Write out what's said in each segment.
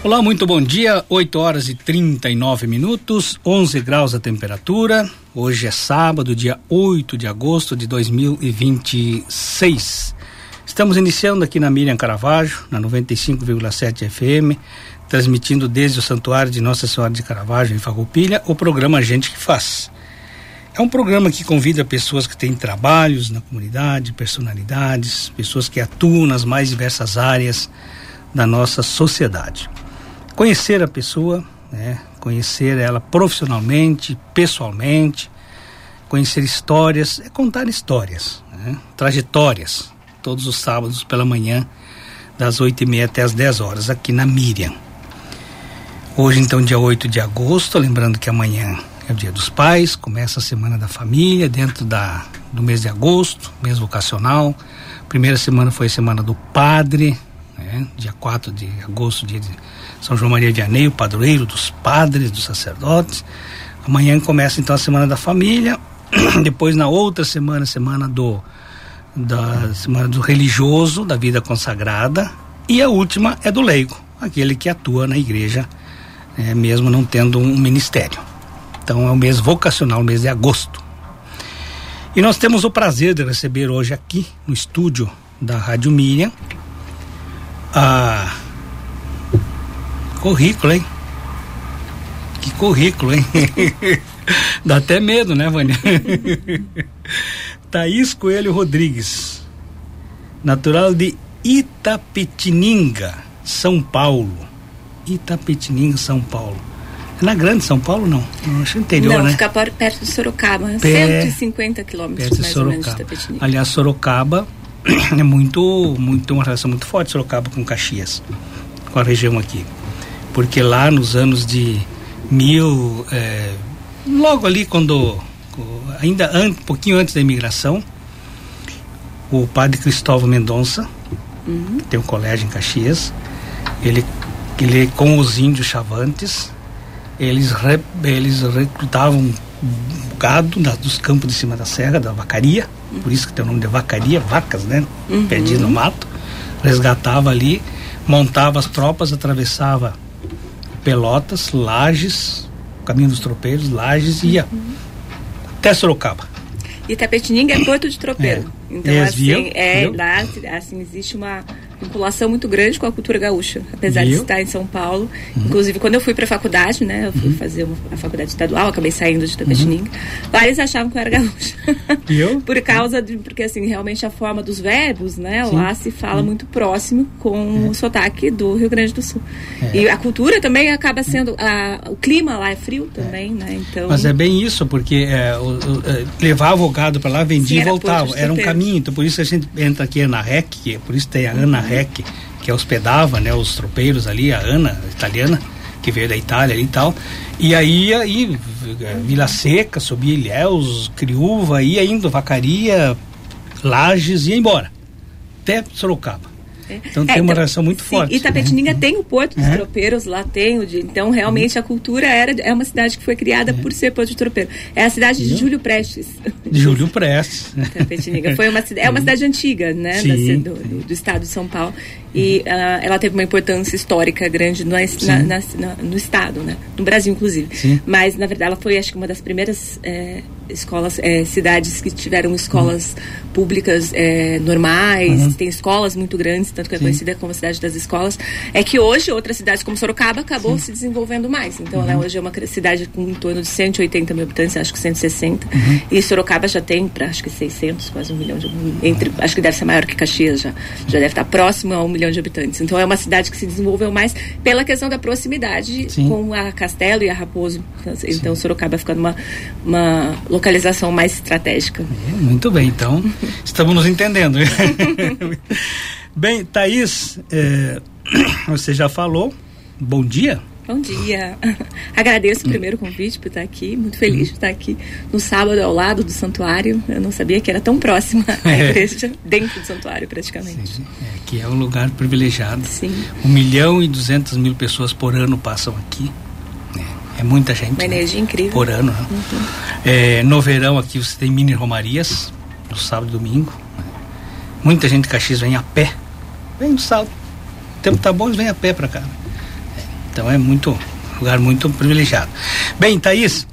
Olá, muito bom dia, 8h39, 11 graus a temperatura. Hoje é sábado, dia 8 de agosto de 2026. Estamos iniciando aqui na Miriam Caravaggio, na 95,7 FM, transmitindo desde o Santuário de Nossa Senhora de Caravaggio, em Farroupilha, o programa Gente que Faz. É um programa que convida pessoas que têm trabalhos na comunidade, personalidades, pessoas que atuam nas mais diversas áreas da nossa sociedade. Conhecer a pessoa, né? Conhecer ela profissionalmente, pessoalmente, conhecer histórias, é contar histórias, né? Trajetórias, todos os sábados pela manhã, das 8h30 até as 10 horas, aqui na Miriam. Hoje, então, dia 8 de agosto, lembrando que amanhã é o Dia dos Pais, começa a Semana da Família, dentro do mês de agosto, mês vocacional. Primeira semana foi a Semana do Padre, né? Dia 4 de agosto, dia de São João Maria Vianney, o padroeiro dos padres, dos sacerdotes. Amanhã começa então a Semana da Família. Depois, na outra semana, semana do religioso, da vida consagrada. E a última é do leigo, aquele que atua na igreja, mesmo não tendo um ministério. Então é o mês vocacional, o mês de agosto. E nós temos o prazer de receber hoje aqui no estúdio da Rádio Miriam currículo, hein? Que currículo, hein? Dá até medo, né, Vânia? Thaís Coelho Rodrigues, natural de Itapetininga, São Paulo. Itapetininga, São Paulo. É na Grande São Paulo, não? Eu acho interior, não, né? Fica perto de Sorocaba, 150 quilômetros mais ou menos de Itapetininga. Aliás, Sorocaba é uma relação muito forte, Sorocaba com Caxias, com a região aqui. Porque lá nos anos de logo ali um pouquinho antes da imigração, o padre Cristóvão Mendonça, que tem um colégio em Caxias, ele com os índios chavantes, eles recrutavam gado dos campos de cima da serra, da vacaria, por isso que tem o nome de vacaria, vacas, né? Perdidas no mato, resgatava ali, montava as tropas, atravessava Pelotas, Lages, Caminho dos Tropeiros, Lages, e ia até Sorocaba. Itapetininga é Porto de Tropeiro. Então, lá existe uma vinculação muito grande com a cultura gaúcha, apesar de estar em São Paulo. Inclusive, quando eu fui para a faculdade, né, eu fui fazer a faculdade estadual, acabei saindo de Itapetininga. Lá eles achavam que eu era gaúcha. Porque assim, realmente a forma dos verbos, né, lá se fala muito próximo com o sotaque do Rio Grande do Sul. E a cultura também acaba sendo, o clima lá é frio também, né, então... Mas é bem isso, porque levava o gado para lá, vendia e voltava. Era um caminho, então por isso a gente entra aqui Ana Rec, por isso tem a Ana Rec, que hospedava, né, os tropeiros ali, a Ana, italiana, que veio da Itália ali e tal, e aí Vila Seca, subia Ilhéus, Criúva, ia indo, Vacaria, Lages, ia embora, até Sorocaba. Então tem uma relação muito forte. Itapetininga tem o Porto dos Tropeiros, lá tem então realmente a cultura é uma cidade que foi criada por ser Porto de Tropeiro. É a cidade de Júlio Prestes. Júlio Prestes. Itapetininga é uma cidade antiga, né, do estado de São Paulo, e ela teve uma importância histórica grande no estado, né, no Brasil inclusive. Sim. Mas na verdade ela foi, acho que, uma das primeiras escolas, cidades que tiveram escolas públicas normais, tem escolas muito grandes, tanto que é conhecida como a cidade das escolas. É que hoje outras cidades como Sorocaba acabou se desenvolvendo mais, então ela hoje é uma cidade com em torno de 180 mil habitantes, acho que 160, e Sorocaba já tem acho que 600, quase 1 milhão acho que deve ser maior que Caxias, já deve estar próximo a 1 milhão de habitantes, então é uma cidade que se desenvolveu mais pela questão da proximidade com a Castelo e a Raposo, então Sorocaba fica numa localização mais estratégica. Muito bem, então estamos nos entendendo. Bem, Thaís, você já falou, bom dia. Bom dia. Agradeço o primeiro convite por estar aqui, muito feliz de estar aqui no sábado ao lado do santuário. Eu não sabia que era tão próxima a igreja, dentro do santuário praticamente. Sim, que é um lugar privilegiado. Sim. 1.200.000 pessoas por ano passam aqui. É muita gente. Uma energia incrível. Por ano. No verão aqui você tem mini romarias, no sábado e domingo. Muita gente de Caxias vem a pé. Vem no sábado. O tempo tá bom, eles vêm a pé pra cá. Então é um lugar muito privilegiado. Bem, Thaís,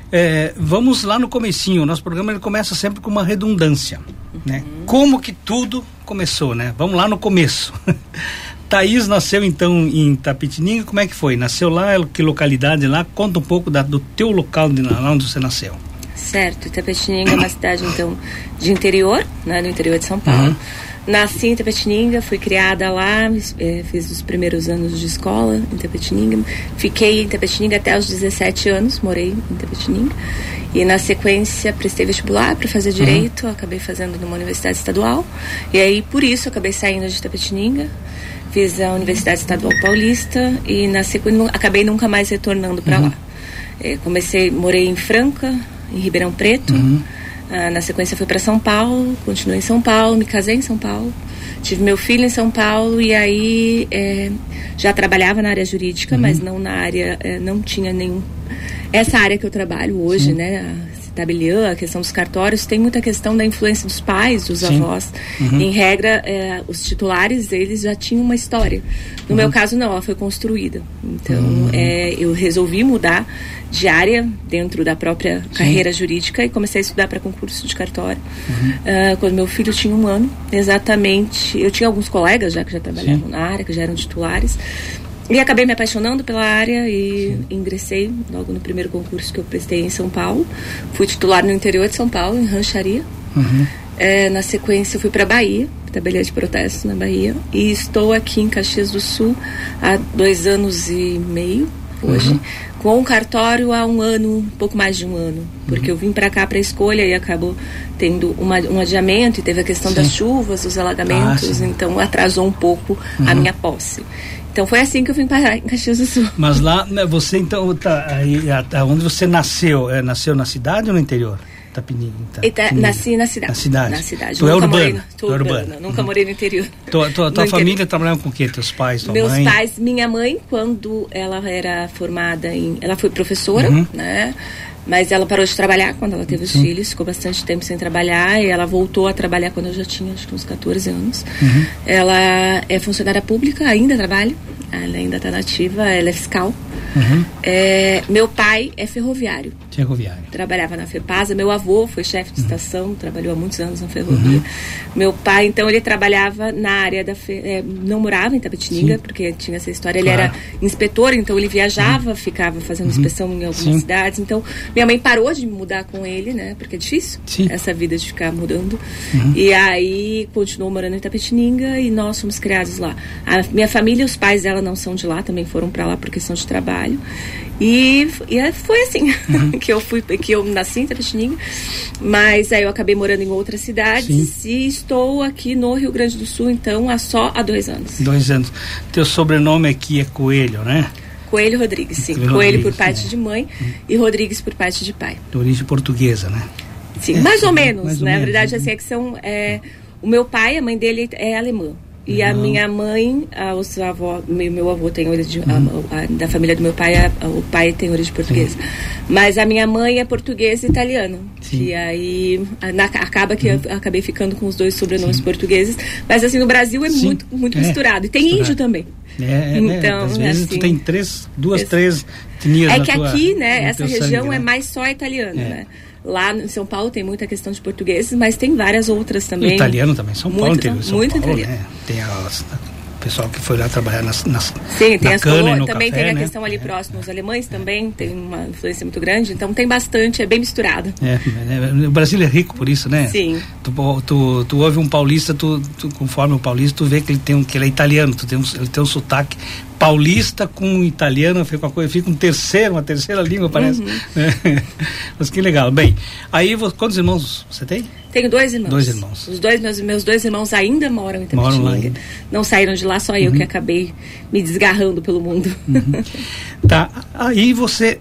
vamos lá no comecinho. O nosso programa ele começa sempre com uma redundância, né? Como que tudo começou, né? Vamos lá no começo. Thaís nasceu então em Itapetininga. Como é que foi? Nasceu lá, que localidade lá? Conta um pouco do teu local lá onde você nasceu. Certo, Itapetininga é uma cidade então de interior, né, no interior de São Paulo. Nasci em Itapetininga, fui criada lá, fiz os primeiros anos de escola em Itapetininga. Fiquei em Itapetininga até os 17 anos, morei em Itapetininga. E na sequência prestei vestibular para fazer direito, acabei fazendo numa universidade estadual. E aí por isso acabei saindo de Itapetininga. Fiz a Universidade Estadual Paulista e na sequência acabei nunca mais retornando para lá. Morei em Franca, em Ribeirão Preto. Na sequência fui para São Paulo, continuei em São Paulo, me casei em São Paulo, tive meu filho em São Paulo e aí já trabalhava na área jurídica, mas não na área, não tinha nenhum... Essa área que eu trabalho hoje, né, a questão dos cartórios, tem muita questão da influência dos pais, dos avós. Em regra, os titulares, eles já tinham uma história. No meu caso, não, ela foi construída. Então, eu resolvi mudar de área dentro da própria carreira jurídica e comecei a estudar para concurso de cartório. Quando meu filho tinha 1 ano, exatamente, eu tinha alguns colegas já que já trabalhavam na área, que já eram titulares. E acabei me apaixonando pela área e ingressei logo no primeiro concurso que eu prestei em São Paulo. Fui titular no interior de São Paulo, em Rancharia. Na sequência eu fui para Bahia, tabeliã de protestos na Bahia. E estou aqui em Caxias do Sul há 2 anos e meio, hoje. Com o cartório há 1 ano, um pouco mais de 1 ano. Porque eu vim para cá para escolha e acabou tendo um adiamento e teve a questão das chuvas, dos alagamentos. Então atrasou um pouco a minha posse. Então foi assim que eu vim parar em Caxias do Sul. Mas lá, né, você então, onde você nasceu, nasceu na cidade ou no interior? Nasci na cidade. Na cidade. Tu é urbana? Tô urbana. Nunca morei no interior. Tua família trabalhava com o quê? Teus pais, tua mãe? Meus pais, minha mãe, quando ela era formada ela foi professora, né? Mas ela parou de trabalhar quando ela teve os filhos, ficou bastante tempo sem trabalhar e ela voltou a trabalhar quando eu já tinha, acho que uns 14 anos. Ela é funcionária pública, ainda trabalha, ela ainda está nativa, ela é fiscal. Meu pai é ferroviário. Trabalhava na FEPASA. Meu avô foi chefe de estação, trabalhou há muitos anos na ferrovia. Meu pai, então, ele trabalhava na área da não morava em Itapetininga, porque tinha essa história. Ele era inspetor, então ele viajava, ficava fazendo inspeção em algumas cidades. Então, minha mãe parou de mudar com ele, né? Porque é difícil essa vida de ficar mudando. E aí, continuou morando em Itapetininga e nós fomos criados lá. A minha família, os pais dela não são de lá, também foram para lá por questão de trabalho. E foi assim que eu nasci em Itapetininga, mas aí eu acabei morando em outras cidades e estou aqui no Rio Grande do Sul, então, há 2 anos. 2 anos. Teu sobrenome aqui é Coelho, né? Coelho Rodrigues, sim. Coelho por parte de mãe e Rodrigues por parte de pai. De origem portuguesa, né? Sim, mais ou menos, né? Na verdade, assim, é que são... o meu pai, a mãe dele é alemã. E a minha mãe, meu avô tem origem, da família do meu pai, o pai tem origem portuguesa. Mas a minha mãe é portuguesa e italiana. E aí, acaba que eu acabei ficando com os 2 sobrenomes portugueses. Mas assim, no Brasil é muito misturado. E tem índio também. Então, às vezes assim, tu tem 2, 3 etnias na tua... É que aqui, né, essa região sangue, é mais só italiana, né? Lá em São Paulo tem muita questão de portugueses, mas tem várias outras também. O italiano também, São Paulo inteiro. Muito italiano. Né? Tem o pessoal que foi lá trabalhar Sim, tem as cana também café, tem a questão ali próximo, os alemães também, tem uma influência muito grande, então tem bastante, é bem misturado. O Brasil é rico por isso, né? Sim. Tu ouve um paulista, conforme o paulista, tu vê que ele é italiano, ele tem um sotaque paulista com italiano, fica uma terceira língua, parece. Mas que legal. Bem, aí quantos irmãos você tem? Tenho 2 irmãos. 2 irmãos. Meus 2 irmãos ainda moram em Itapetininga. Não saíram de lá, só eu que acabei me desgarrando pelo mundo. Tá, aí você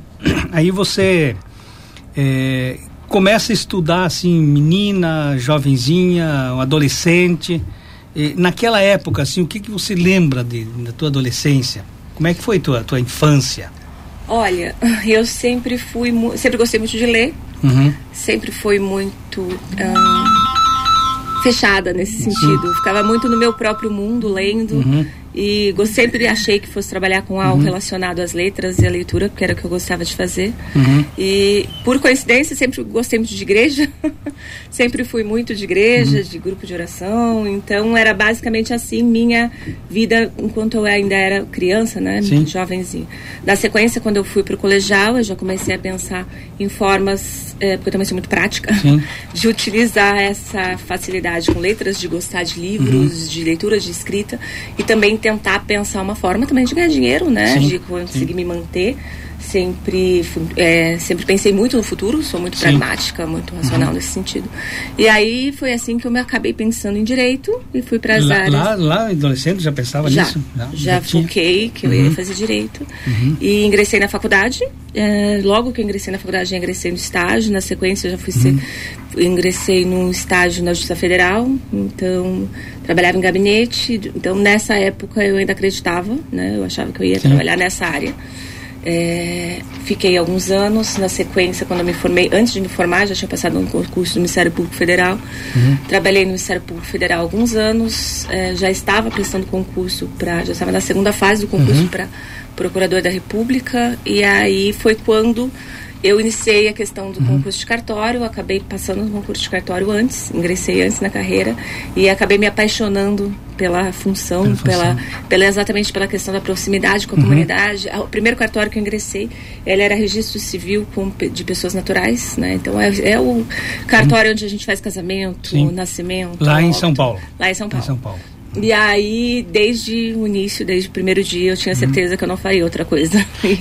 começa a estudar assim, menina, jovenzinha, um adolescente. Naquela época, assim, o que você lembra da tua adolescência? Como é que foi tua infância? Olha, eu sempre gostei muito de ler, sempre fui muito fechada nesse sentido. Ficava muito no meu próprio mundo, lendo, E sempre achei que fosse trabalhar com algo relacionado às letras e à leitura, porque era o que eu gostava de fazer. E, por coincidência, sempre gostei muito de igreja. Sempre fui muito de igreja, de grupo de oração. Então, era basicamente assim minha vida enquanto eu ainda era criança, né? Jovenzinha. Na sequência, quando eu fui para o colegial, eu já comecei a pensar em formas, porque eu também sou muito prática, de utilizar essa facilidade com letras, de gostar de livros, de leitura, de escrita, e também tentar pensar uma forma também de ganhar dinheiro, né? De conseguir me manter. Sempre pensei muito no futuro, sou muito pragmática, muito racional nesse sentido. E aí foi assim que eu me acabei pensando em direito e fui para as áreas. Lá, adolescente, já pensava nisso? Já foquei que eu ia fazer direito. E ingressei na faculdade. Logo que eu ingressei na faculdade, já ingressei no estágio. Na sequência, eu já ingressei num estágio na Justiça Federal. Então, trabalhava em gabinete. Então, nessa época, eu ainda acreditava, né? Eu achava que eu ia trabalhar nessa área. Fiquei alguns anos. Na sequência, quando eu me formei, antes de me formar, já tinha passado no concurso do Ministério Público Federal. Trabalhei no Ministério Público Federal há alguns anos. Já estava prestando concurso já estava na segunda fase do concurso para Procurador da República. E aí foi quando eu iniciei a questão do concurso de cartório. Acabei passando no concurso de cartório antes, ingressei antes na carreira e acabei me apaixonando pela função, exatamente pela questão da proximidade com a comunidade. O primeiro cartório que eu ingressei, ele era registro civil de pessoas naturais, né? Então é o cartório onde a gente faz casamento, nascimento. Lá em São Paulo. Lá em São Paulo. E aí, desde o início, desde o primeiro dia, eu tinha certeza que eu não faria outra coisa.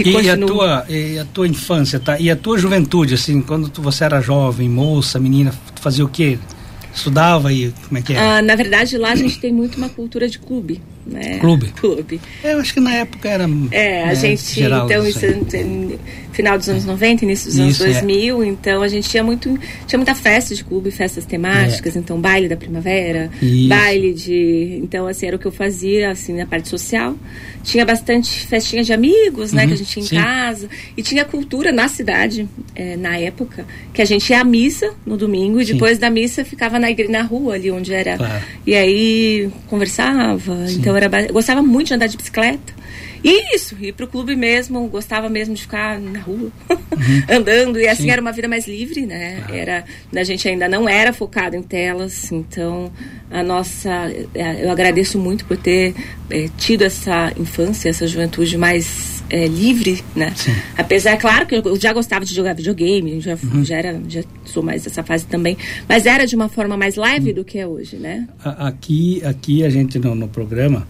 E a tua infância, tá? E a tua juventude, assim, quando você era jovem, moça, menina, tu fazia o quê? Estudava e como é que era? Na verdade, lá a gente tem muito uma cultura de clube. Né? Clube? Clube. Eu acho que na época era... a gente, geral, então, isso final dos anos 90, início dos anos 2000, então a gente tinha muita festa de clube, festas temáticas, então baile da primavera, baile de... Então, assim, era o que eu fazia, assim, na parte social. Tinha bastante festinha de amigos, né, que a gente tinha em casa, e tinha cultura na cidade, na época, que a gente ia à missa no domingo, e depois da missa ficava na rua ali onde era, e aí conversava, então eu gostava muito de andar de bicicleta. E isso, ir pro clube mesmo, gostava mesmo de ficar na rua, andando, e assim era uma vida mais livre, né? A gente ainda não era focado em telas, então eu agradeço muito por ter tido essa infância, essa juventude mais livre, né? Apesar, claro, que eu já gostava de jogar videogame, já sou mais dessa fase também, mas era de uma forma mais leve do que é hoje, né? Aqui a gente no programa,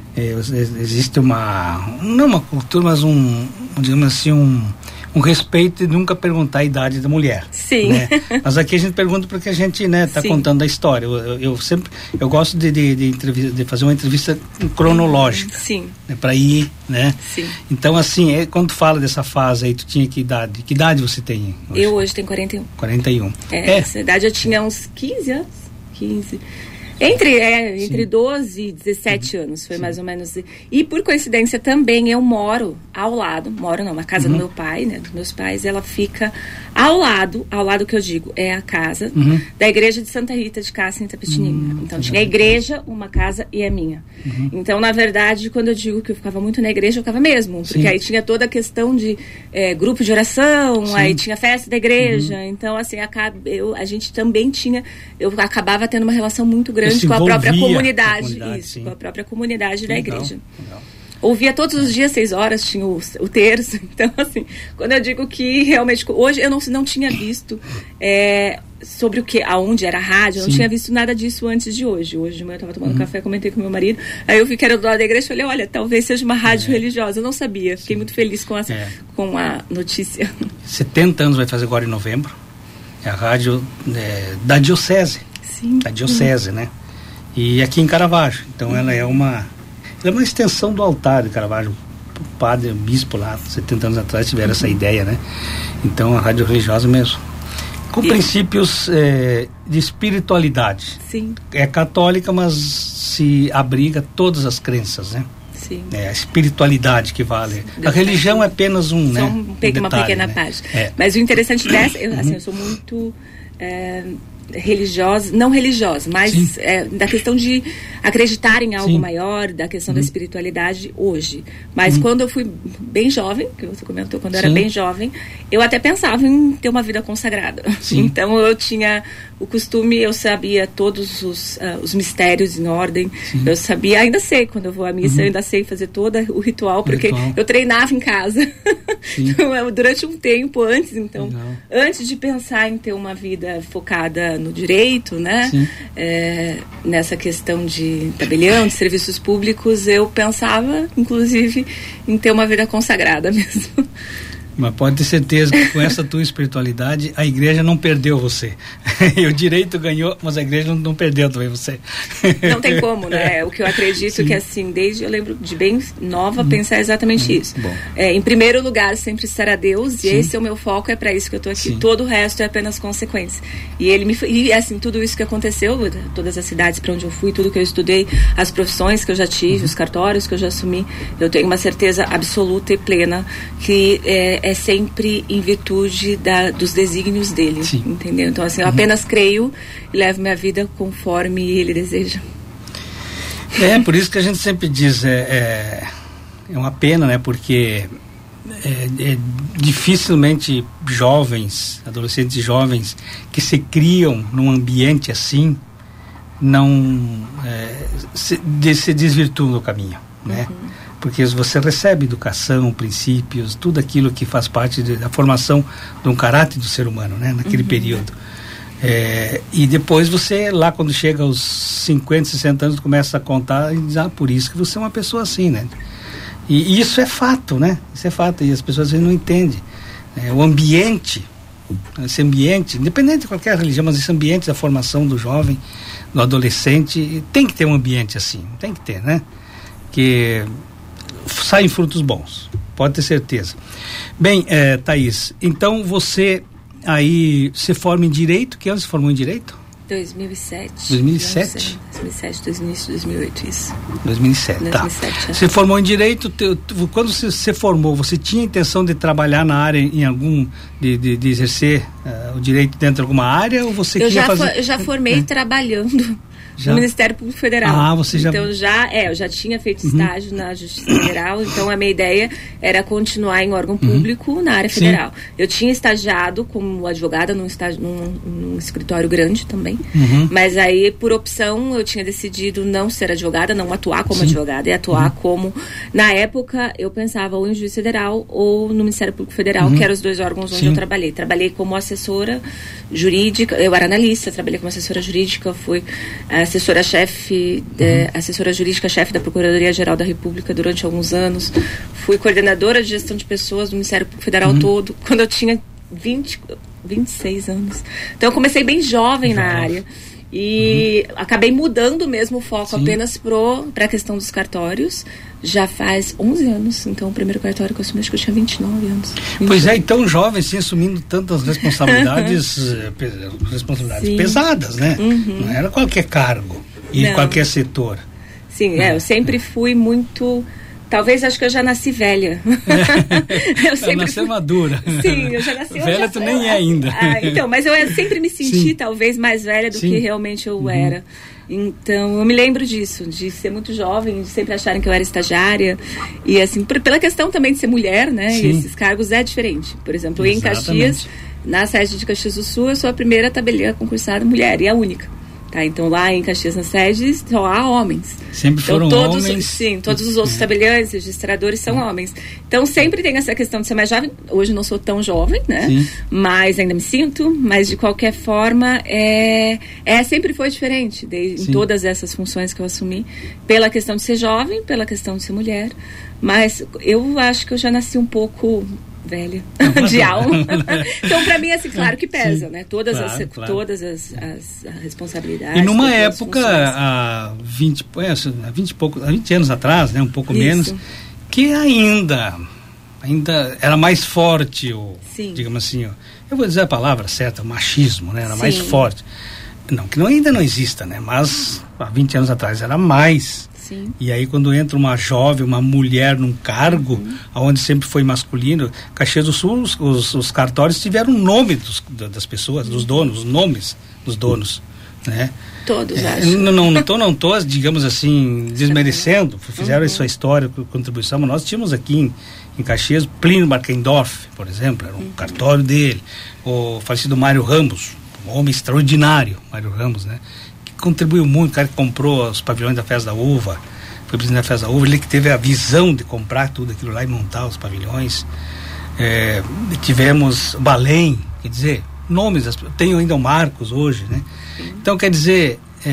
existe não uma cultura, mas digamos assim, um respeito de nunca perguntar a idade da mulher. Sim. Né? Mas aqui a gente pergunta porque a gente, né, tá contando a história. Eu gosto de fazer uma entrevista cronológica. Sim. Né, para ir, né? Sim. Então, assim, quando tu fala dessa fase aí, tu tinha que idade? Que idade você tem hoje? Eu hoje tenho 41. 41. Essa idade eu tinha uns 15 anos. 15. Entre 12 e 17 anos, foi mais ou menos. E por coincidência também eu moro ao lado, na casa do meu pai, né, dos meus pais, ela fica ao lado que eu digo, é a casa da igreja de Santa Rita de Cássia, em Itapetininga. Então tinha a igreja, uma casa e a minha. Então, na verdade, quando eu digo que eu ficava muito na igreja, eu ficava mesmo, porque aí tinha toda a questão de grupo de oração, aí tinha festa da igreja, então assim, a gente também eu acabava tendo uma relação muito grande com a própria comunidade, com a própria comunidade da igreja. Legal. Ouvia todos os dias, 6 horas, tinha o terço. Então, assim, quando eu digo que realmente, hoje eu não tinha visto sobre aonde era a rádio, eu não tinha visto nada disso antes de hoje. Hoje de manhã eu estava tomando café, comentei com meu marido, aí eu vi que era do lado da igreja, falei, olha, talvez seja uma rádio religiosa. Eu não sabia, fiquei muito feliz com a notícia. 70 anos vai fazer agora em novembro, é a rádio da Diocese. Sim. Da Diocese, né? E aqui em Caravaggio. Então ela é uma extensão do altar de Caravaggio. O padre, o bispo lá, 70 anos atrás, tiveram essa ideia, né? Então a rádio religiosa mesmo. Com princípios de espiritualidade. Sim. É católica, mas se abriga todas as crenças, né? Sim. A espiritualidade que vale. A religião é apenas uma detalhe, pequena né? parte. Mas o interessante dessa, eu sou muito... religiosa, não religiosa, mas da questão de acreditar em algo maior, da questão da espiritualidade hoje. Mas quando eu fui bem jovem, que você comentou, quando eu era bem jovem, eu até pensava em ter uma vida consagrada. Então eu tinha o costume, eu sabia todos os mistérios em ordem, eu sabia, ainda sei, quando eu vou à missa, eu ainda sei fazer todo o ritual, porque eu treinava em casa durante um tempo antes, então, antes de pensar em ter uma vida focada no direito, né, nessa questão de tabelião, de serviços públicos, eu pensava, inclusive, em ter uma vida consagrada mesmo. Mas pode ter certeza que com essa tua espiritualidade a igreja não perdeu você. E o direito ganhou, mas a igreja não perdeu também você. Não tem como, né? O que eu acredito que assim, desde eu lembro de bem nova pensar exatamente isso. Em primeiro lugar sempre estará Deus, e esse é o meu foco, é para isso que eu estou aqui. Todo o resto é apenas consequência. E assim, tudo isso que aconteceu, todas as cidades para onde eu fui, tudo que eu estudei, as profissões que eu já tive, os cartórios que eu já assumi, eu tenho uma certeza absoluta e plena que é sempre em virtude dos desígnios dele, entendeu? Então assim, eu apenas creio e levo minha vida conforme ele deseja. Por isso que a gente sempre diz, é uma pena, né? Porque dificilmente jovens, adolescentes jovens que se criam num ambiente assim, não se desvirtuam do caminho, né? Porque você recebe educação, princípios, tudo aquilo que faz parte da formação de um caráter do ser humano, né? Naquele período. E depois você, lá quando chega aos 50, 60 anos, começa a contar e diz, por isso que você é uma pessoa assim, né? E isso é fato, né? Isso é fato, e as pessoas às vezes não entendem. O ambiente, esse ambiente, independente de qualquer religião, mas esse ambiente da formação do jovem, do adolescente, tem que ter um ambiente assim, tem que ter, né? Que saem frutos bons, pode ter certeza. Bem, Thaís, então você aí se forma em Direito, que ano você formou em Direito? 2007. 2007? 2007, 2008, isso. 2007, tá. 2007, Você formou em Direito, quando você formou, você tinha intenção de trabalhar na área em algum, de exercer o direito dentro de alguma área, ou você queria fazer... Eu já formei trabalhando no Ministério Público Federal. Você já... Então eu já tinha feito estágio na Justiça Federal, então a minha ideia era continuar em órgão público na área federal. Eu tinha estagiado como advogada num escritório grande também, mas aí por opção eu tinha decidido não ser advogada, não atuar como advogada, e atuar como, na época eu pensava ou em Justiça Federal ou no Ministério Público Federal, que eram os dois órgãos onde eu trabalhei. Trabalhei como assessora jurídica, eu era analista, trabalhei como assessora jurídica, fui assessora-chefe, assessora jurídica-chefe da Procuradoria-Geral da República durante alguns anos. Fui coordenadora de gestão de pessoas do Ministério Público Federal todo, quando eu tinha 26 anos. Então eu comecei bem jovem na área. E acabei mudando mesmo o foco apenas para a questão dos cartórios. Já faz 11 anos, então o primeiro cartório que eu assumi, acho que eu tinha 29 anos. Pois então jovem, sim, assumindo tantas responsabilidades, pesadas, né? Não era qualquer cargo e qualquer setor. Sim, eu sempre fui muito... Talvez acho que eu já nasci velha. Eu sempre nasci madura. Sim, eu já nasci velha. Tu nem é ainda. Então, mas eu sempre me senti talvez mais velha do que realmente eu era. Então, eu me lembro disso, de ser muito jovem, de sempre acharem que eu era estagiária. E assim, pela questão também de ser mulher, né? E esses cargos é diferente. Por exemplo, em Caxias, na sede de Caxias do Sul, eu sou a primeira tabeliã concursada mulher, e a única. Tá, então lá em Caxias na sede só há homens. Sempre foram homens? Sim, todos os outros tabeliães, registradores são homens. Então sempre tem essa questão de ser mais jovem. Hoje não sou tão jovem, né? Mas ainda me sinto, mas de qualquer forma sempre foi diferente em todas essas funções que eu assumi, pela questão de ser jovem, pela questão de ser mulher. Mas eu acho que eu já nasci um pouco velha de alma. Então para mim assim, claro que pesa, né? Todas as responsabilidades. E numa época há 20 anos atrás, né, um pouco menos, que ainda era mais forte digamos assim, eu vou dizer a palavra certa, machismo, né? Era mais forte. Não que ainda não exista, né? Mas há 20 anos atrás era mais Sim. E aí quando entra uma jovem, uma mulher num cargo, onde sempre foi masculino, Caxias do Sul, os cartórios tiveram o nome das pessoas, dos donos, os nomes dos donos, né? Todos, acho. Não tô, digamos assim, desmerecendo, fizeram a sua história, contribuição, mas nós tínhamos aqui em Caxias, Plínio Markendorf, por exemplo, era um cartório dele, o falecido Mário Ramos, um homem extraordinário, Mário Ramos, né? Que contribuiu muito, o cara que comprou os pavilhões da Festa da Uva, foi presidente da Festa da Uva, ele que teve a visão de comprar tudo aquilo lá e montar os pavilhões. Tivemos Balém, quer dizer, nomes, tenho ainda o Marcos hoje, né? Então, quer dizer,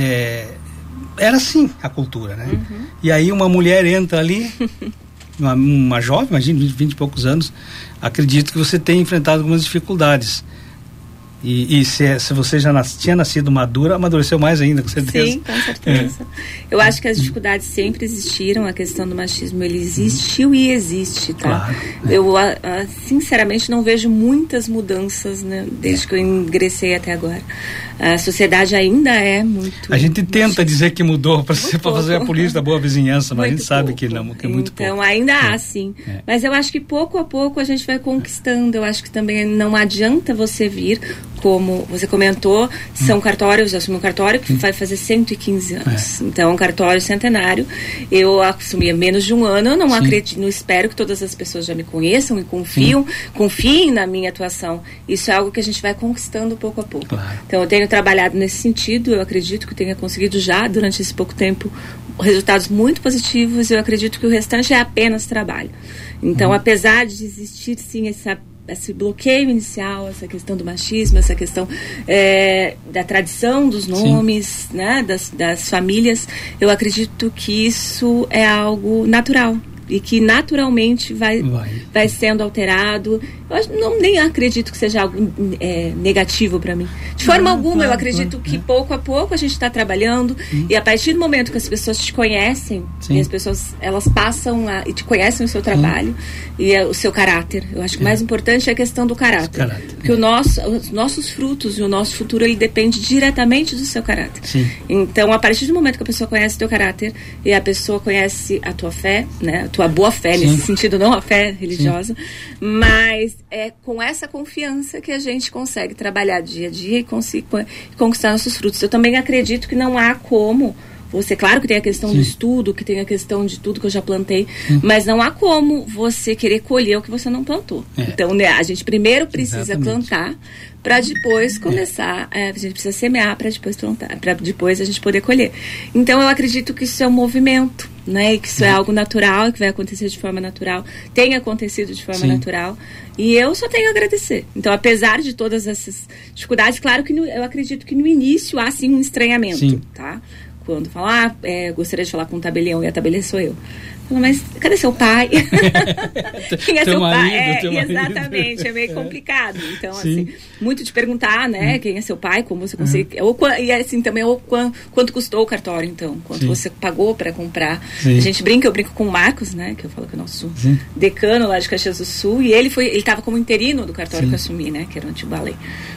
era assim a cultura, né? E aí uma mulher entra ali, uma jovem, imagina, 20 e poucos anos, acredito que você tenha enfrentado algumas dificuldades. E se você já tinha nascido madura, amadureceu mais ainda, com certeza. Sim, com certeza. Eu acho que as dificuldades sempre existiram, a questão do machismo, ele existiu e existe, tá? Claro. Eu, sinceramente, não vejo muitas mudanças, né, desde que eu ingressei até agora. A sociedade ainda é muito... A gente tenta dizer que mudou para fazer a política da boa vizinhança, mas muito a gente sabe que não, que é muito pouco. Então, ainda há, sim. Mas eu acho que pouco a pouco a gente vai conquistando. Eu acho que também não adianta você vir, como você comentou, são cartórios, eu assumi um cartório que vai fazer 115 anos. Então, um cartório centenário. Eu assumi há menos de um ano, eu não acredito, não espero que todas as pessoas já me conheçam e confiem na minha atuação. Isso é algo que a gente vai conquistando pouco a pouco. Claro. Então, eu tenho trabalhado nesse sentido, eu acredito que tenha conseguido já, durante esse pouco tempo, resultados muito positivos. Eu acredito que o restante é apenas trabalho. Então, apesar de existir, sim, esse bloqueio inicial, essa questão do machismo, essa questão da tradição dos nomes, né, das famílias, eu acredito que isso é algo natural e que naturalmente vai sendo alterado. Eu nem acredito que seja algo negativo para mim. De forma alguma, eu acredito que pouco a pouco a gente está trabalhando e a partir do momento que as pessoas te conhecem, e as pessoas, elas passam e te conhecem o seu trabalho e o seu caráter. Eu acho que o mais importante é a questão do caráter. Porque os nossos frutos e o nosso futuro, ele depende diretamente do seu caráter. Sim. Então, a partir do momento que a pessoa conhece o teu caráter e a pessoa conhece a tua fé, né, a tua boa fé, nesse sentido, não a fé religiosa, mas é com essa confiança que a gente consegue trabalhar dia a dia e conquistar nossos frutos. Eu também acredito que não há como você, claro que tem a questão do estudo, que tem a questão de tudo que eu já plantei, mas não há como você querer colher o que você não plantou. Então, né, a gente primeiro precisa plantar para depois começar, a gente precisa semear para depois plantar, para depois a gente poder colher. Então, eu acredito que isso é um movimento, né, e que isso é algo natural, que vai acontecer de forma natural, tem acontecido de forma natural, e eu só tenho a agradecer. Então, apesar de todas essas dificuldades, claro que eu acredito que no início há sim um estranhamento, tá? Quando falar, gostaria de falar com um tabelião e a tabeliã sou eu. Falo, mas cadê seu pai? Quem é seu pai? Exatamente, é meio complicado. Então, assim, muito de perguntar, né, quem é seu pai, como você consegue. E assim, também, quanto custou o cartório, então? Quanto você pagou para comprar? A gente brinca, eu brinco com o Marcos, né, que eu falo que é o nosso decano lá de Caxias do Sul, e ele estava como interino do cartório que eu assumi, né, que era o Antigo Ballet.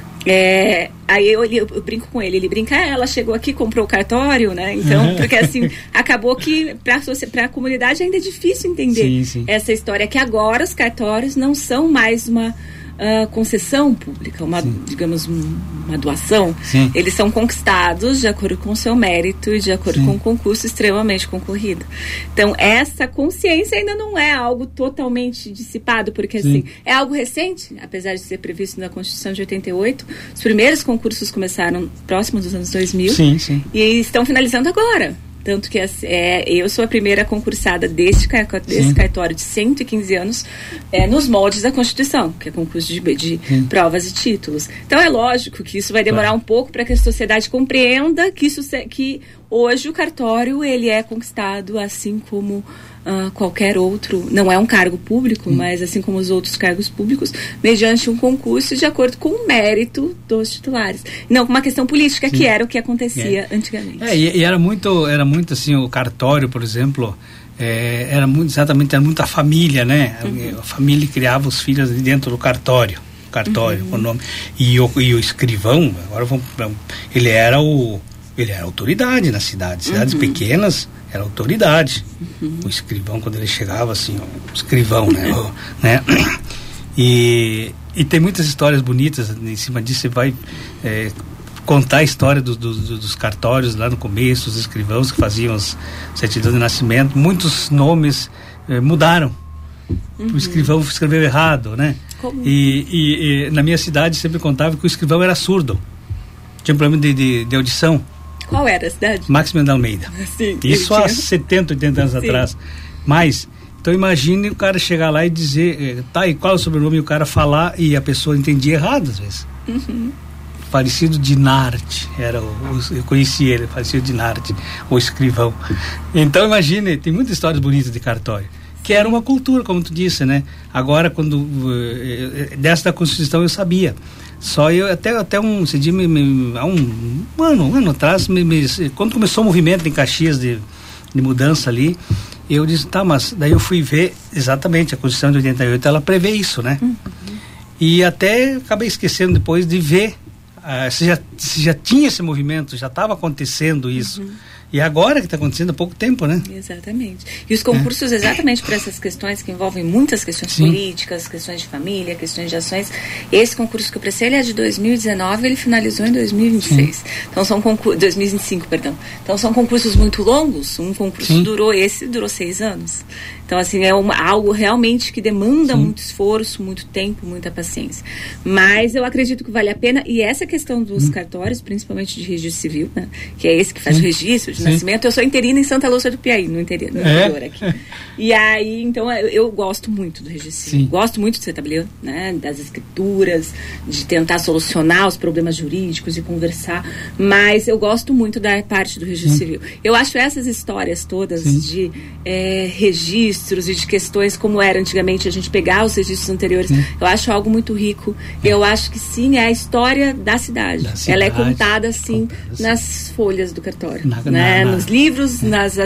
Aí eu brinco com ele brinca, ela chegou aqui, comprou o cartório, né? Então, porque assim, acabou que para a comunidade ainda é difícil entender essa história, que agora os cartórios não são mais uma concessão pública, digamos, uma doação. Eles são conquistados de acordo com o seu mérito e de acordo com um concurso extremamente concorrido. Então, essa consciência ainda não é algo totalmente dissipado, porque assim, é algo recente, apesar de ser previsto na Constituição de 88, os primeiros concursos começaram próximos dos anos 2000 e estão finalizando agora. Tanto que eu sou a primeira concursada desse cartório de 115 anos nos moldes da Constituição, que é concurso de provas e títulos. Então, é lógico que isso vai demorar um pouco para que a sociedade compreenda que hoje o cartório ele é conquistado assim como qualquer outro, não é um cargo público, mas assim como os outros cargos públicos, mediante um concurso de acordo com o mérito dos titulares. Não com uma questão política, que era o que acontecia antigamente. E era muito assim, o cartório, por exemplo, era muita família, né? A família criava os filhos dentro do cartório, o nome. E o escrivão, agora ele era o ele era autoridade na cidade. Cidades pequenas, era autoridade. O escrivão, quando ele chegava, assim, o escrivão, né? E tem muitas histórias bonitas em cima disso. Você vai contar a história dos cartórios lá no começo, os escrivãos que faziam as certidões de nascimento. Muitos nomes mudaram. O escrivão escreveu errado, né? E na minha cidade sempre contava que o escrivão era surdo. Tinha um problema de audição. Qual era a cidade? Máximo de Almeida. Sim, isso há 70, 80 anos atrás. Mas, então imagine o cara chegar lá e dizer, e qual é o sobrenome, e o cara falar e a pessoa entendia errado às vezes. Falecido Dinarte, eu conheci ele, falecido Dinarte, o escrivão. Então imagine, tem muitas histórias bonitas de cartório, que era uma cultura, como tu disse, né? Agora, quando dessa da Constituição eu sabia. Só eu, até você diz, há um ano atrás, quando começou o movimento em Caxias de mudança ali, eu disse, mas daí eu fui ver exatamente a Constituição de 88, ela prevê isso, né? E até acabei esquecendo depois de ver se já tinha esse movimento, já estava acontecendo isso. E agora que está acontecendo há pouco tempo, né? Exatamente. E os concursos, exatamente por essas questões que envolvem muitas questões políticas, questões de família, questões de ações. Esse concurso que eu prestei, ele é de 2019, ele finalizou em 2026. Então são 2025, perdão. Então são concursos muito longos. Um concurso durou 6 anos. Então, assim, é algo realmente que demanda muito esforço, muito tempo, muita paciência. Mas eu acredito que vale a pena. E essa questão dos cartórios, principalmente de registro civil, né, que é esse que faz o registro de nascimento. Eu sou interina em Santa Lúcia do Piauí, no interior aqui. E aí, então, eu gosto muito do registro civil. Gosto muito de ser tabelião, né, das escrituras, de tentar solucionar os problemas jurídicos e conversar. Mas eu gosto muito da parte do registro civil. Eu acho essas histórias todas de registro e de questões como era antigamente, a gente pegar os registros anteriores, eu acho algo muito rico. Eu acho que sim, é a história da cidade. Ela é contada assim nas folhas do cartório, né? Nos livros,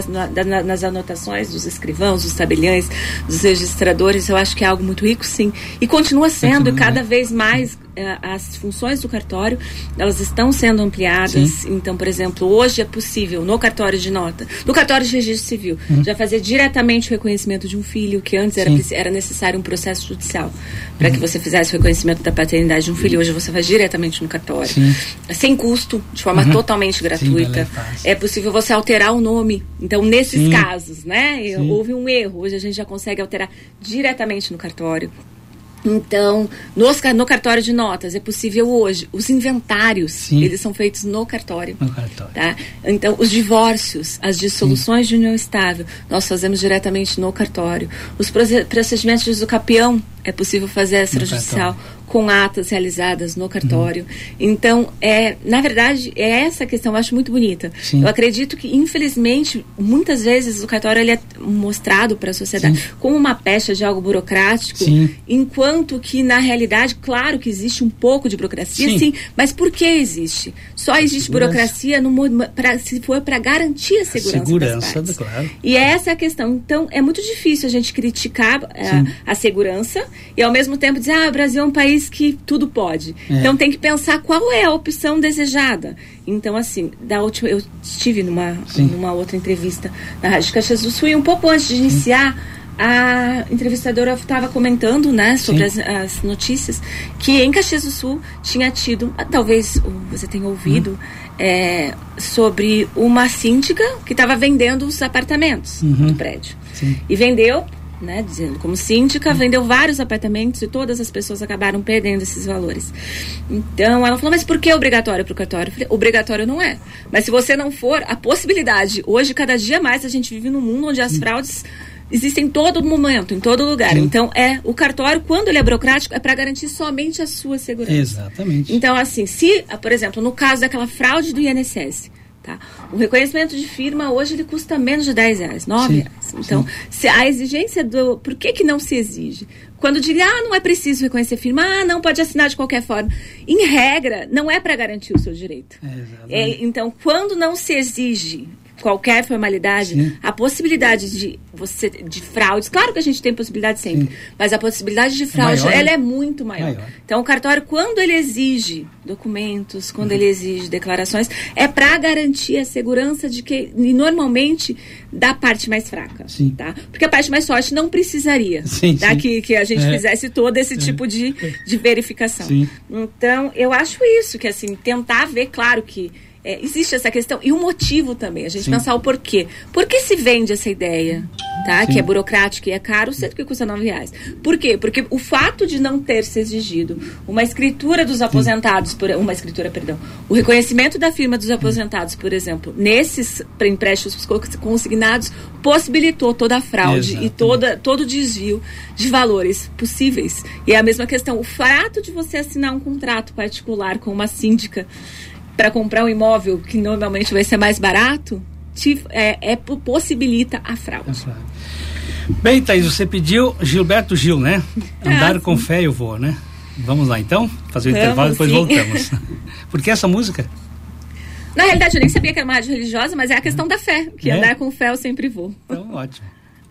nas anotações dos escrivãos, dos tabeliães, dos registradores. Eu acho que é algo muito rico, sim. E continua sendo, e cada vez mais as funções do cartório, elas estão sendo ampliadas. Então, por exemplo, hoje é possível no cartório de nota, no cartório de registro civil, já fazer diretamente o reconhecimento de um filho, que antes era necessário um processo judicial para que você fizesse o reconhecimento da paternidade de um filho. Hoje você faz diretamente no cartório, sem custo, de forma totalmente gratuita. É possível você alterar o nome. Então, nesses casos, né, houve um erro, hoje a gente já consegue alterar diretamente no cartório. Então, no cartório de notas, é possível hoje, os inventários, eles são feitos no cartório. Tá? Então, os divórcios, as dissoluções de união estável, nós fazemos diretamente no cartório. Os procedimentos de usucapião, é possível fazer extrajudicial com atas realizadas no cartório. Então, na verdade, essa questão eu acho muito bonita. Eu acredito que, infelizmente, muitas vezes o cartório ele é mostrado para a sociedade como uma pecha de algo burocrático, enquanto que, na realidade, claro que existe um pouco de burocracia, mas por que existe? Só existe burocracia se for para garantir a segurança das partes. E essa é a questão. Então, é muito difícil a gente criticar a segurança e, ao mesmo tempo, dizer, o Brasil é um país que tudo pode. Então, tem que pensar qual é a opção desejada. Então, assim, eu estive numa outra entrevista na Rádio Caxias do Sul, e um pouco antes de iniciar, a entrevistadora estava comentando, né, sobre as notícias, que em Caxias do Sul tinha tido, talvez você tenha ouvido, sobre uma síndica que estava vendendo os apartamentos do prédio. E vendeu, né, dizendo como síndica, vendeu vários apartamentos e todas as pessoas acabaram perdendo esses valores. Então ela falou, mas por que obrigatório para o cartório? Eu falei, obrigatório não é, mas se você não for, a possibilidade, hoje cada dia mais a gente vive num mundo onde as fraudes existem em todo momento, em todo lugar. Então, o cartório, quando ele é burocrático, é para garantir somente a sua segurança. Exatamente. Então, assim, se, por exemplo, no caso daquela fraude do INSS, tá? O reconhecimento de firma hoje ele custa menos de R$10, R$9. Então, se a exigência por que não se exige? Quando diz, não é preciso reconhecer firma, não pode assinar de qualquer forma. Em regra, não é para garantir o seu direito. Então, quando não se exige qualquer formalidade, a possibilidade de de fraudes, claro que a gente tem possibilidade sempre, mas a possibilidade de fraude, ela é muito maior. Então, o cartório, quando ele exige documentos, quando ele exige declarações, é para garantir a segurança de que, normalmente, da parte mais fraca, tá? Porque a parte mais forte não precisaria, tá? Que a gente fizesse todo esse tipo de verificação. Então, eu acho isso, que assim, tentar ver, claro que existe essa questão, e o motivo também, a gente pensar o porquê. Por que se vende essa ideia, tá? Que é burocrático e é caro, sendo que custa R$9. Por quê? Porque o fato de não ter se exigido uma escritura dos aposentados, o reconhecimento da firma dos aposentados, por exemplo, nesses empréstimos consignados, possibilitou toda a fraude e todo o desvio de valores possíveis. E é a mesma questão, o fato de você assinar um contrato particular com uma síndica para comprar um imóvel que normalmente vai ser mais barato, possibilita a fraude. Bem, Thaís, você pediu Gilberto Gil, né? Andar com fé eu vou, né? Vamos lá então, fazer o intervalo e depois voltamos. Por que essa música? Na realidade eu nem sabia que era uma rádio religiosa, mas é a questão da fé, que andar com fé eu sempre vou. Então, ótimo.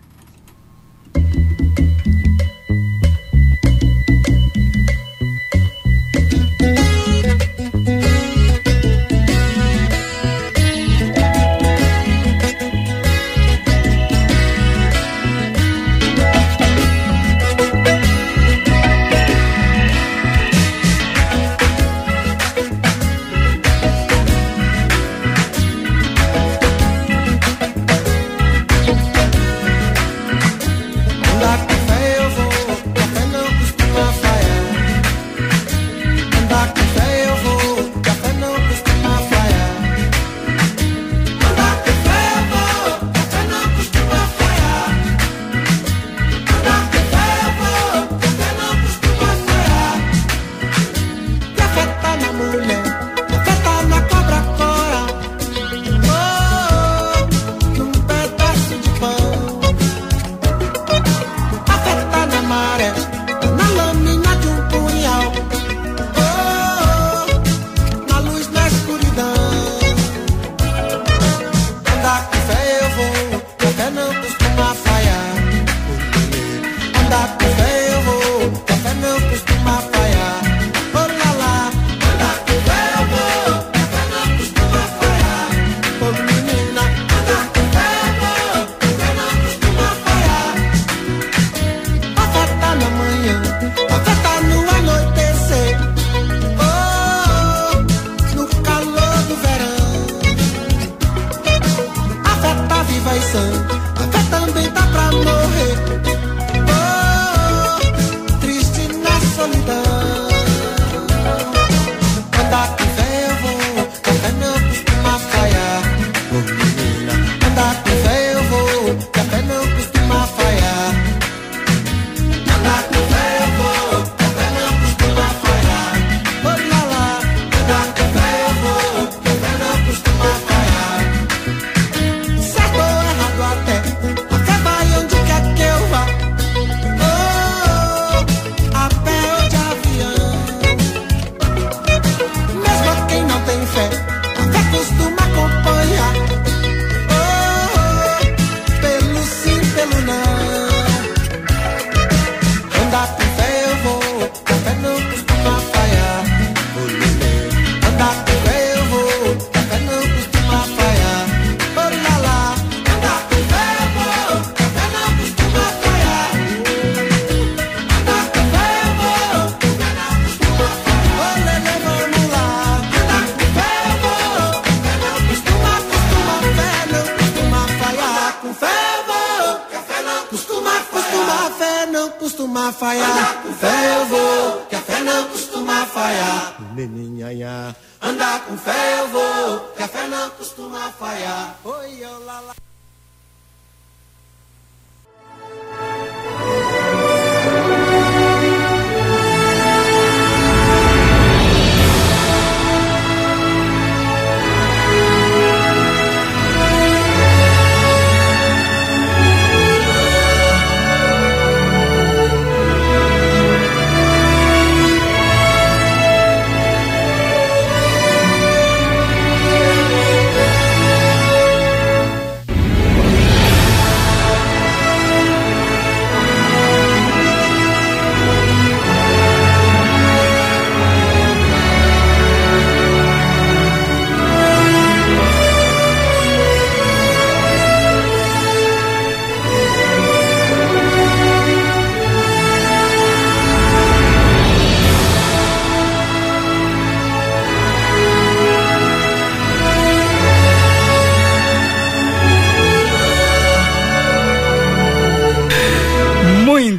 Andar com fé eu vou, que a fé não costuma falhar. Oi, eu lá lá.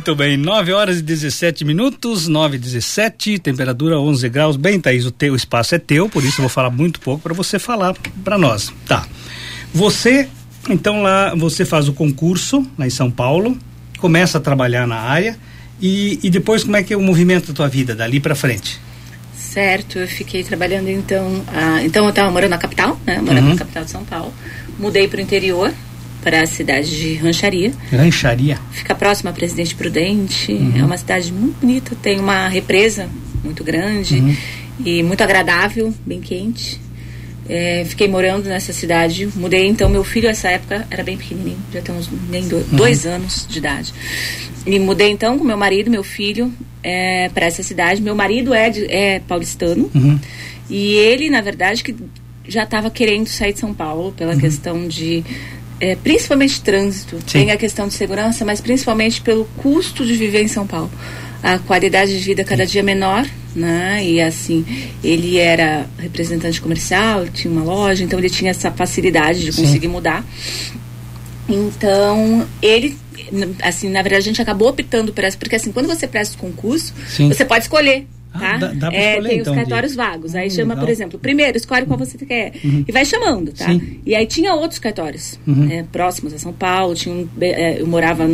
Muito bem, 9h17, 9h17, temperatura 11 graus. Bem, Thaís, o espaço é teu, por isso eu vou falar muito pouco para você falar para nós. Tá. Você, então lá, você faz o concurso lá em São Paulo, começa a trabalhar na área e depois como é que é o movimento da tua vida dali para frente? Certo, eu fiquei trabalhando então eu estava morando na capital, né? Morando na capital de São Paulo. Mudei para o interior, para a cidade de Rancharia. Rancharia? Fica próxima a Presidente Prudente. É uma cidade muito bonita, tem uma represa muito grande e muito agradável, bem quente. Fiquei morando nessa cidade. Mudei, então, meu filho nessa época era bem pequenininho, já tem uns nem 2 anos de idade. E mudei então com meu marido, meu filho, para essa cidade. Meu marido é paulistano e ele, na verdade, que já estava querendo sair de São Paulo pela questão de principalmente trânsito. Sim. Tem a questão de segurança, mas principalmente pelo custo de viver em São Paulo. A qualidade de vida cada dia menor, né? E assim, ele era representante comercial, tinha uma loja, então ele tinha essa facilidade de conseguir mudar. Então, ele, assim, na verdade a gente acabou optando por essa, porque assim, quando você presta o concurso, você pode escolher. Tá? Dá pra escolher, tem então, os cartórios vagos. Aí chama, legal. Por exemplo, primeiro escolhe qual você quer e vai chamando, tá? Sim. E aí tinha outros cartórios próximos a São Paulo. Tinha eu morava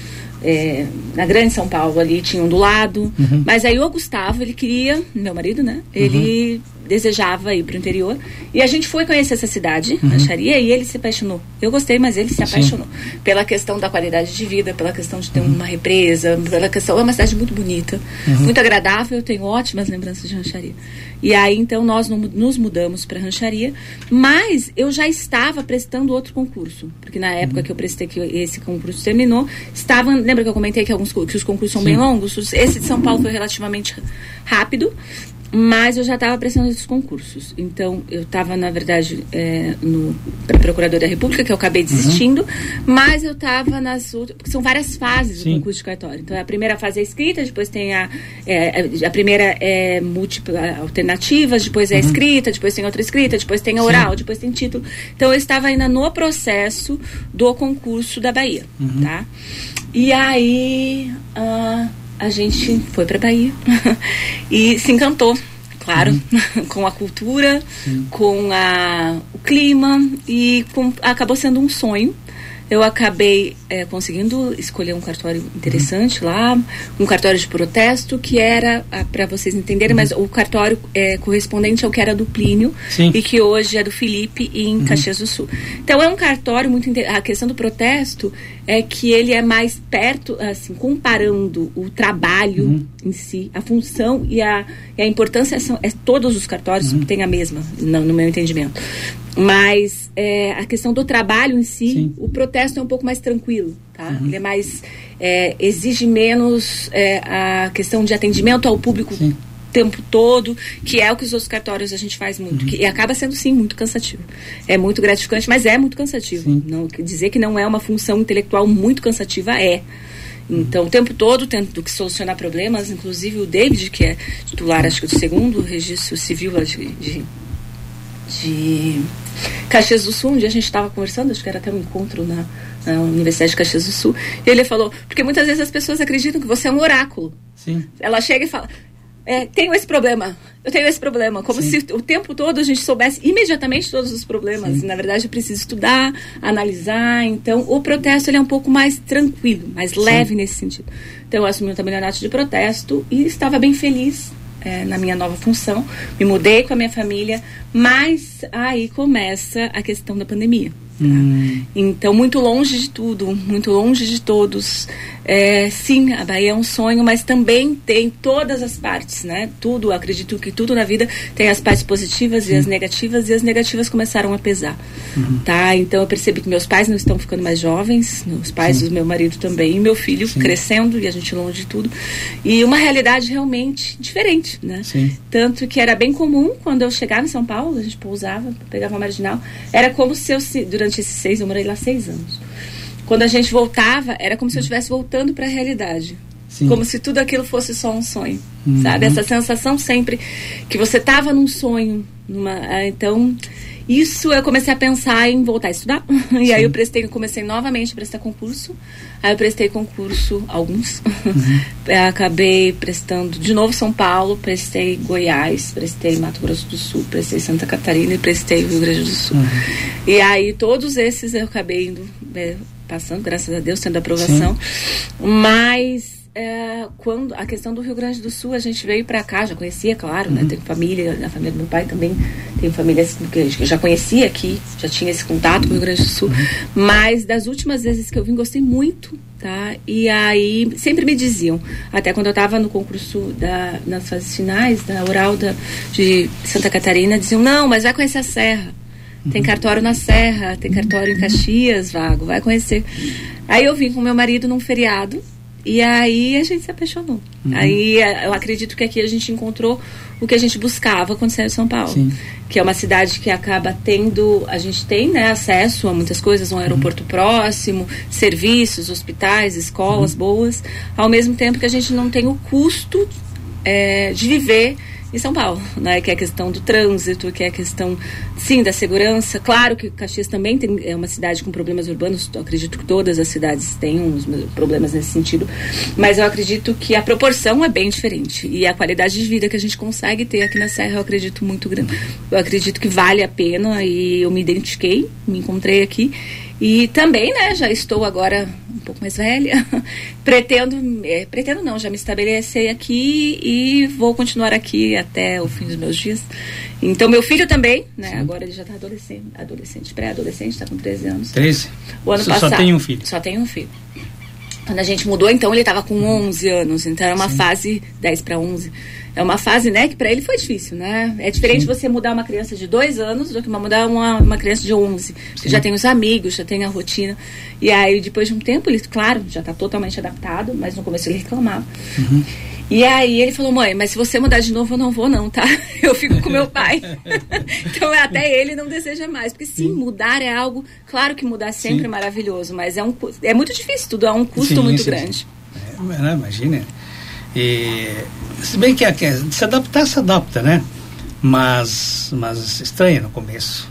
na Grande São Paulo ali, tinha um do lado. Mas aí o Gustavo, ele queria, meu marido, né? Ele desejava ir pro interior. E a gente foi conhecer essa cidade, Rancharia, e ele se apaixonou. Eu gostei, mas ele se apaixonou. Pela questão da qualidade de vida, pela questão de ter uma represa, pela questão... É uma cidade muito bonita, muito agradável, eu tenho ótimas lembranças de Rancharia. E aí, então, nós nos mudamos para Rancharia, mas eu já estava prestando outro concurso, porque na época que eu prestei, que esse concurso terminou, lembra que eu comentei que os concursos são bem longos? Esse de São Paulo foi relativamente rápido, mas eu já estava prestando esses concursos. Então, eu estava, na verdade, para Procurador da República, que eu acabei desistindo, mas eu estava nas outras... Porque são várias fases do concurso de cartório. Então, a primeira fase é escrita, depois tem a primeira é múltipla alternativas, depois é escrita, depois tem outra escrita, depois tem a oral, depois tem título. Então, eu estava ainda no processo do concurso da Bahia, tá? E aí... a gente foi para Bahia e se encantou, claro, com a cultura, com o clima e acabou sendo um sonho. Eu acabei conseguindo escolher um cartório interessante lá, um cartório de protesto, que era, para vocês entenderem, mas o cartório correspondente ao que era do Plínio e que hoje é do Felipe em Caxias do Sul. Então é um cartório muito a questão do protesto é que ele é mais perto, assim, comparando o trabalho em si, a função e a importância todos os cartórios têm a mesma, no meu entendimento. Mas a questão do trabalho em si, o protesto é um pouco mais tranquilo, tá? Ele é mais exige menos a questão de atendimento ao público o tempo todo, que é o que os outros cartórios a gente faz muito, e acaba sendo sim muito cansativo. É muito gratificante, mas é muito cansativo. Não dizer que não é uma função intelectual muito cansativa Então, o tempo todo tendo que solucionar problemas, inclusive o David, que é titular, acho que do segundo registro civil de Caxias do Sul, onde a gente estava conversando, acho que era até um encontro na Universidade de Caxias do Sul, e ele falou, porque muitas vezes as pessoas acreditam que você é um oráculo. Ela chega e fala, tenho esse problema, eu tenho esse problema, como se o tempo todo a gente soubesse imediatamente todos os problemas, e na verdade eu preciso estudar, analisar. Então o protesto ele é um pouco mais tranquilo, mais leve nesse sentido. Então eu assumi um tabelionato de protesto e estava bem feliz na minha nova função, me mudei com a minha família, mas aí começa a questão da pandemia. Então, muito longe de tudo, muito longe de todos. Sim, a Bahia é um sonho, mas também tem todas as partes, né? Tudo, acredito que tudo na vida tem as partes positivas e as negativas começaram a pesar, tá? Então, eu percebi que meus pais não estão ficando mais jovens, os pais do meu marido também, e meu filho crescendo, e a gente longe de tudo. E uma realidade realmente diferente, né? Tanto que era bem comum, quando eu chegava em São Paulo, a gente pousava, pegava a Marginal, era como se durante eu morei lá 6 anos. Quando a gente voltava, era como se eu estivesse voltando para a realidade. Como se tudo aquilo fosse só um sonho. Sabe? Essa sensação sempre que você estava num sonho. Então, Isso eu comecei a pensar em voltar a estudar. E aí eu comecei novamente a prestar concurso. Aí eu prestei concurso, alguns. Acabei prestando de novo São Paulo, prestei Goiás, prestei Mato Grosso do Sul, prestei Santa Catarina e prestei Rio Grande do Sul. E aí todos esses eu acabei indo, passando, graças a Deus, tendo aprovação. Mas quando a questão do Rio Grande do Sul, a gente veio pra cá, já conhecia, claro, né? Tem família, a família do meu pai também tem famílias que eu já conhecia aqui, já tinha esse contato com o Rio Grande do Sul, mas das últimas vezes que eu vim, gostei muito, tá? E aí, sempre me diziam, até quando eu tava no concurso nas fases finais, da oral de Santa Catarina, diziam, não, mas vai conhecer a Serra. Tem cartório na Serra, tem cartório em Caxias, Vago, vai conhecer. Aí eu vim com meu marido num feriado, e aí a gente se apaixonou. Aí eu acredito que aqui a gente encontrou o que a gente buscava quando saiu de São Paulo. Sim. Que é uma cidade que acaba tendo, a gente tem, né, acesso a muitas coisas, um aeroporto próximo, serviços, hospitais, escolas boas, ao mesmo tempo que a gente não tem o custo de viver em São Paulo, né? Que é a questão do trânsito, que é a questão, sim, da segurança. Claro que Caxias também é uma cidade com problemas urbanos, eu acredito que todas as cidades têm uns problemas nesse sentido, mas eu acredito que a proporção é bem diferente, e a qualidade de vida que a gente consegue ter aqui na Serra, eu acredito muito grande. Eu acredito que vale a pena, e eu me identifiquei, me encontrei aqui, e também, né, já estou agora um pouco mais velha, pretendo não, já me estabeleci aqui e vou continuar aqui até o fim dos meus dias. Então, meu filho também, né, sim, agora ele já está adolescente, pré-adolescente, está com 13 anos. 13? O ano passado. Só tem um filho? Só tenho um filho. Quando a gente mudou, então, ele estava com 11 anos, então era uma fase 10 para 11. É uma fase, né, que para ele foi difícil, né? É diferente você mudar uma criança de 2 anos do que mudar uma criança de 11. Você já tem os amigos, já tem a rotina. E aí, depois de um tempo, ele, claro, já está totalmente adaptado, mas no começo ele reclamava. E aí ele falou, mãe, mas se você mudar de novo, eu não vou não, tá? Eu fico com meu pai. Então até ele não deseja mais. Porque sim, mudar é algo, claro que mudar sempre é maravilhoso, mas é muito difícil, tudo é um custo muito grande. Imagina. E, se bem que se adapta, né? Mas estranha no começo.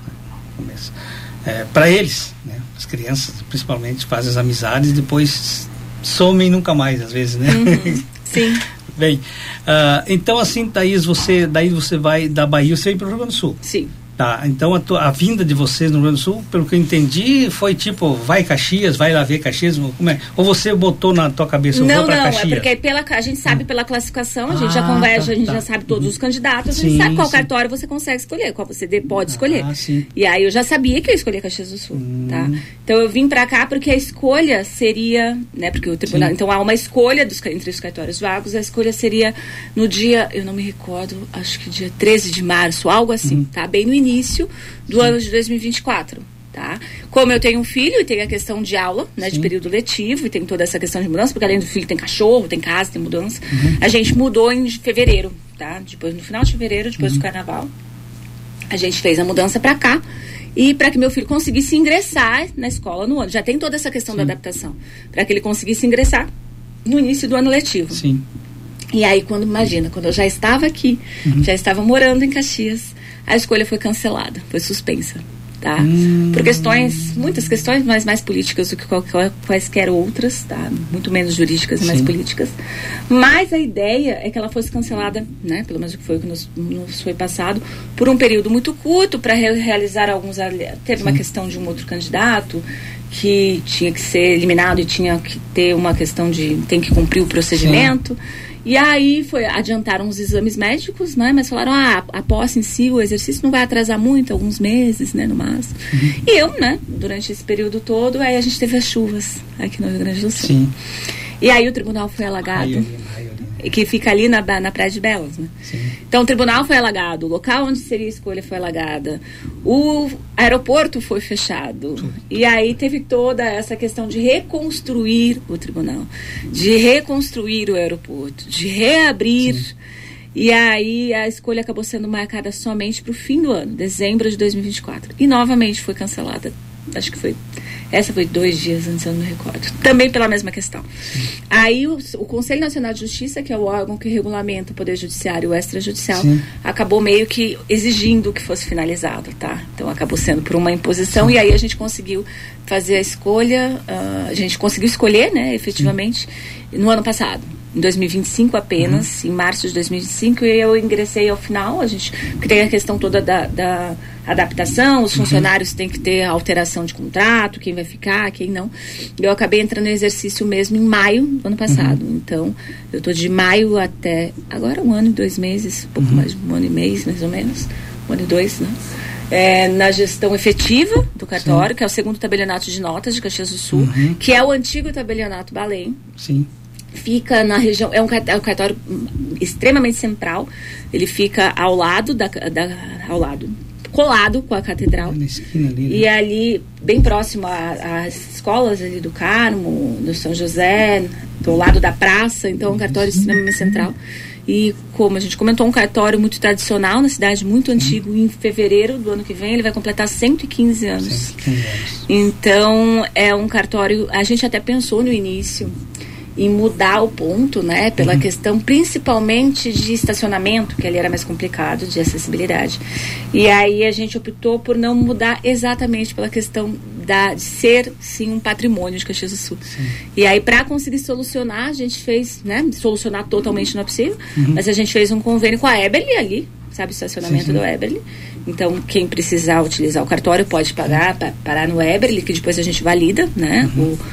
Para eles, né? As crianças, principalmente, fazem as amizades e depois somem nunca mais, às vezes, né? Sim. Bem, então assim, Thaís, daí você vai da Bahia, você vem para o Rio Grande do Sul. Sim. Tá, então a vinda de vocês no Rio Grande do Sul, pelo que eu entendi, foi tipo, vai Caxias, vai lá ver Caxias, como é? Ou você botou na tua cabeça, eu vou pra Caxias? Não, é porque a gente sabe pela classificação, a gente já conversa, a gente já sabe todos os candidatos, a gente sabe qual cartório você consegue escolher, qual você pode escolher. E aí eu já sabia que eu escolhia Caxias do Sul, tá? Então eu vim pra cá porque a escolha seria, né, porque o tribunal, então há uma escolha entre os cartórios vagos, a escolha seria no dia, eu não me recordo, acho que dia 13 de março, algo assim, tá? Bem no início do ano de 2024, tá? Como eu tenho um filho e tem a questão de aula, né, de período letivo, e tem toda essa questão de mudança, porque além do filho tem cachorro, tem casa, tem mudança, a gente mudou em fevereiro, tá? Depois, no final de fevereiro, depois do carnaval, a gente fez a mudança pra cá, e para que meu filho conseguisse ingressar na escola no ano, já tem toda essa questão da adaptação, para que ele conseguisse ingressar no início do ano letivo. Sim. E aí, quando eu já estava aqui, já estava morando em Caxias, a escolha foi cancelada, foi suspensa, tá? Por muitas questões, mas mais políticas do que quaisquer outras, tá? Muito menos jurídicas e mais políticas. Mas a ideia é que ela fosse cancelada, né? Pelo menos foi o que nos foi passado, por um período muito curto, para realizar alguns... Teve uma questão de um outro candidato que tinha que ser eliminado e tinha que ter uma questão de... tem que cumprir o procedimento... E aí adiantaram os exames médicos, né? Mas falaram, a posse em si, o exercício não vai atrasar muito, alguns meses, né, no máximo. E eu, né, durante esse período todo, aí a gente teve as chuvas aqui no Rio Grande do Sul. Sim. E aí o tribunal foi alagado, que fica ali na Praia de Belas, né? Sim. Então o tribunal foi alagado, o local onde seria a escolha foi alagada, o aeroporto foi fechado, e aí teve toda essa questão de reconstruir o tribunal, de reconstruir o aeroporto, de reabrir. Sim. E aí a escolha acabou sendo marcada somente para o fim do ano, dezembro de 2024, e novamente foi cancelada acho que foi... Essa foi 2 dias antes, eu não me recordo. Também pela mesma questão. Aí o Conselho Nacional de Justiça, que é o órgão que regulamenta o Poder Judiciário e o extrajudicial, acabou meio que exigindo que fosse finalizado, tá? Então acabou sendo por uma imposição, e aí a gente conseguiu fazer a escolha, a gente conseguiu escolher, né, efetivamente, no ano passado. Em 2025 apenas, em março de 2025, e eu ingressei ao final. A gente tem a questão toda da adaptação, os funcionários têm que ter alteração de contrato, quem vai ficar, quem não. Eu acabei entrando em exercício mesmo em maio do ano passado. Então, eu estou de maio até agora 1 ano e 2 meses, um pouco mais de 1 ano e meio, mais ou menos, 1 ano e 2, né? Na gestão efetiva do cartório, que é o 2º tabelionato de notas de Caxias do Sul, que é o antigo tabelionato Balém. Sim. Fica na região, é um cartório extremamente central. Ele fica ao lado colado com a catedral. Na esquina ali, né? E ali, bem próximo às escolas ali do Carmo, do São José, do lado da praça. Então é um cartório extremamente central. E como a gente comentou, um cartório muito tradicional na cidade, muito antigo. Em fevereiro do ano que vem ele vai completar 115 anos. 115 anos. Então é um cartório, a gente até pensou no início em mudar o ponto, né, pela questão principalmente de estacionamento, que ali era mais complicado, de acessibilidade. E aí a gente optou por não mudar exatamente pela questão de ser, sim, um patrimônio de Caxias do Sul. Sim. E aí, para conseguir solucionar, a gente fez, né, solucionar totalmente não é possível, mas a gente fez um convênio com a Eberly ali, sabe, o estacionamento do Eberly. Então, quem precisar utilizar o cartório pode parar no Eberly, que depois a gente valida, né,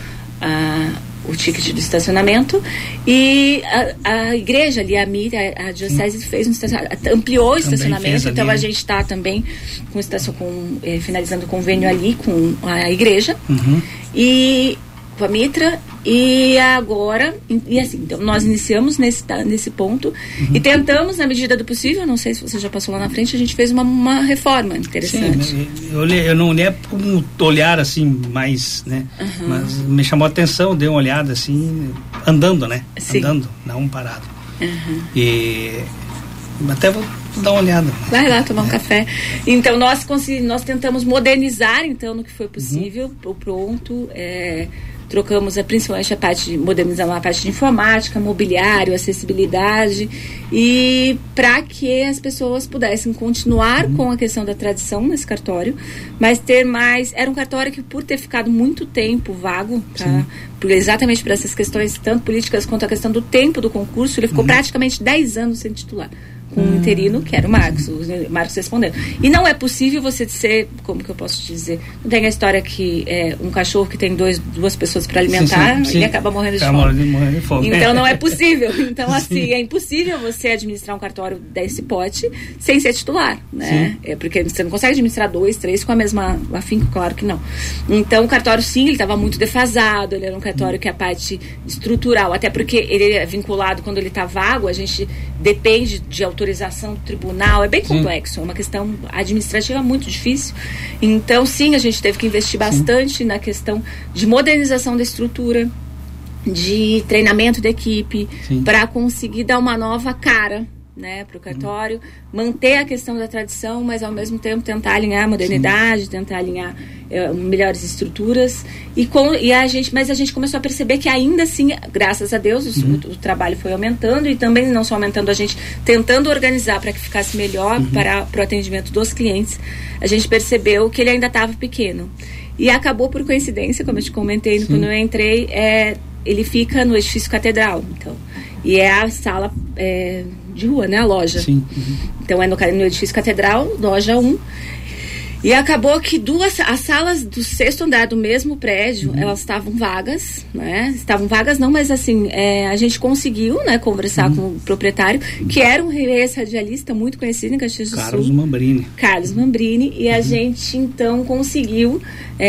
o ticket do estacionamento. E a igreja ali, a diocese fez ampliou o estacionamento, então a gente está também finalizando o convênio ali com a igreja e com a Mitra. E agora, assim, então nós iniciamos nesse ponto e tentamos, na medida do possível, não sei se você já passou lá na frente, a gente fez uma reforma interessante. Sim, eu não olhei com um olhar assim, mais, né, mas me chamou a atenção, dei uma olhada assim, andando, né, andando, não parado. E até vou dar uma olhada. Vai lá tomar um café. Então nós tentamos modernizar, então, no que foi possível, o pronto, trocamos principalmente modernizando a parte de informática, mobiliário, acessibilidade, e para que as pessoas pudessem continuar com a questão da tradição nesse cartório, mas ter mais... Era um cartório que, por ter ficado muito tempo vago, tá? Exatamente por essas questões, tanto políticas quanto a questão do tempo do concurso, ele ficou praticamente 10 anos sem titular, com um interino, que era o Marcos respondendo. E não é possível você ser, como que eu posso te dizer, não tem a história que um cachorro que tem 2 pessoas para alimentar, ele acaba morrendo de fome. Então não é possível. Então assim, é impossível você administrar um cartório desse pote sem ser titular, né? Porque você não consegue administrar 2, 3 com a mesma afinco, claro que não. Então o cartório, sim, ele estava muito defasado, ele era um cartório que a parte estrutural, até porque ele é vinculado, quando ele está vago, a gente depende de autorização do tribunal, é bem complexo, é uma questão administrativa muito difícil. Então, sim, a gente teve que investir bastante na questão de modernização da estrutura, de treinamento da equipe, para conseguir dar uma nova cara, né, para o cartório, manter a questão da tradição, mas ao mesmo tempo tentar alinhar a modernidade, tentar alinhar melhores estruturas, mas a gente começou a perceber que ainda assim, graças a Deus, o trabalho foi aumentando, e também não só aumentando, a gente tentando organizar para que ficasse melhor para o atendimento dos clientes. A gente percebeu que ele ainda estava pequeno, e acabou por coincidência, como eu te comentei quando eu entrei, ele fica no edifício Catedral, então, e é a sala de rua, né, a loja. Então é no edifício Catedral, loja 1. E acabou que as salas do 6º andar do mesmo prédio, elas estavam vagas, né? Estavam vagas não, mas assim, a gente conseguiu, né, conversar com o proprietário, que era um ex-radialista muito conhecido em Caxias do Sul. Carlos Mambrini. E a gente, então, conseguiu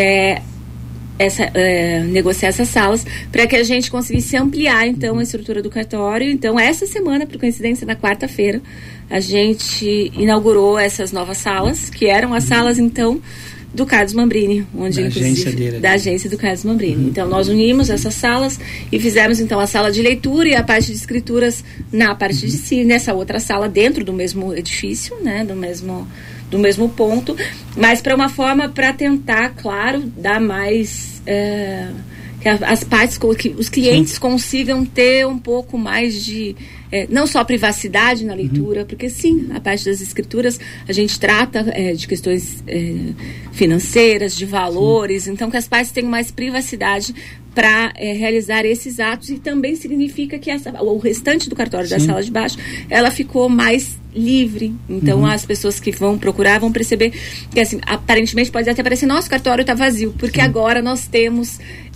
negociar essas salas para que a gente conseguisse ampliar, então, a estrutura do cartório. Então, essa semana, por coincidência, na quarta-feira, a gente inaugurou essas novas salas, que eram as salas, então, do Carlos Mambrini, onde da agência do Carlos Mambrini. Então, nós unimos essas salas e fizemos, então, a sala de leitura e a parte de escrituras na parte de si, nessa outra sala, dentro do mesmo edifício, né, do mesmo do mesmo ponto, mas para uma forma para tentar, claro, dar mais que as partes, que os clientes consigam ter um pouco mais de não só privacidade na leitura, porque sim, a parte das escrituras a gente trata de questões financeiras, de valores, então que as partes tenham mais privacidade para realizar esses atos, e também significa que o restante do cartório da sala de baixo, ela ficou mais livre. Então as pessoas que vão procurar vão perceber que, assim, aparentemente pode até parecer, nosso cartório está vazio, porque agora nós temos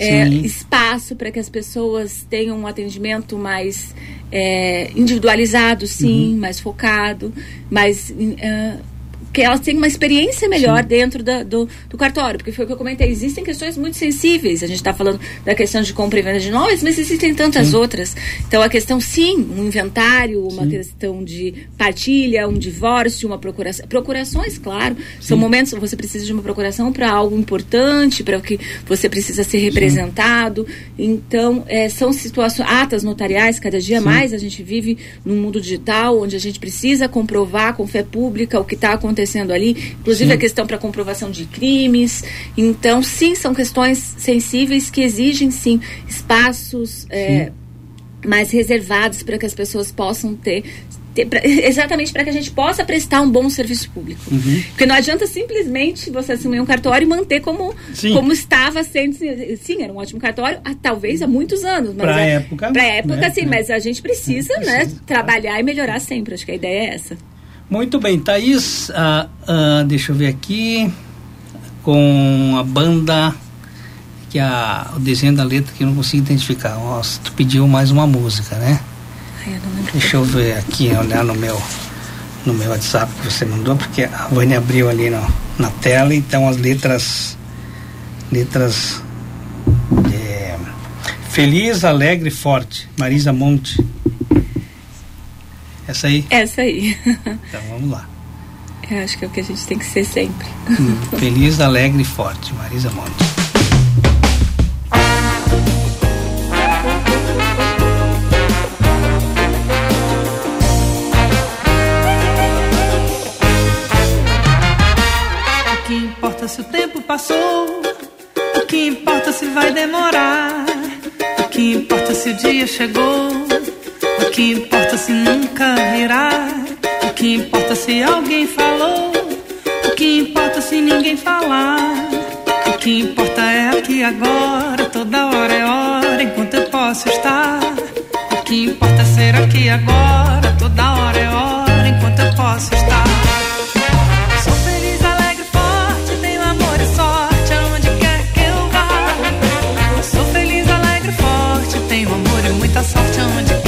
espaço para que as pessoas tenham um atendimento mais individualizado, mais focado, mais que elas tenham uma experiência melhor dentro do cartório, porque foi o que eu comentei, existem questões muito sensíveis, a gente está falando da questão de compra e venda de imóveis, mas existem tantas outras. Então a questão, um inventário, uma questão de partilha, um divórcio, uma procuração, procurações, claro, são momentos que você precisa de uma procuração para algo importante, para o que você precisa ser representado. Então são situações, atas notariais, cada dia mais a gente vive num mundo digital, onde a gente precisa comprovar com fé pública o que está acontecendo ali, inclusive a questão para comprovação de crimes. Então, são questões sensíveis que exigem, espaços mais reservados para que as pessoas possam ter exatamente para que a gente possa prestar um bom serviço público. Porque não adianta simplesmente você assumir um cartório e manter como estava sendo. Sim, era um ótimo cartório, talvez há muitos anos. Para a época, né? Sim, mas a gente precisa, trabalhar e melhorar sempre. Acho que a ideia é essa. Muito bem, Thaís, deixa eu ver aqui, com a banda, que o desenho da letra que eu não consigo identificar. Nossa, tu pediu mais uma música, né? Ai, eu não lembro. Deixa eu ver aqui, olhar no meu WhatsApp que você mandou, porque a Vânia abriu ali na tela, então as letras Feliz, Alegre, Forte, Marisa Monte. Essa aí? Essa aí. Então vamos lá. Eu acho que é o que a gente tem que ser sempre. Feliz, alegre e forte, Marisa Monte. O que importa se o tempo passou? O que importa se vai demorar? O que importa se o dia chegou? O que importa se nunca virá? O que importa se alguém falou? O que importa se ninguém falar? O que importa é aqui agora, toda hora é hora, enquanto eu posso estar. O que importa é ser aqui agora, toda hora é hora, enquanto eu posso estar. Sou feliz, alegre, forte, tenho amor e sorte aonde quer que eu vá. Sou feliz, alegre, forte, tenho amor e muita sorte aonde quer.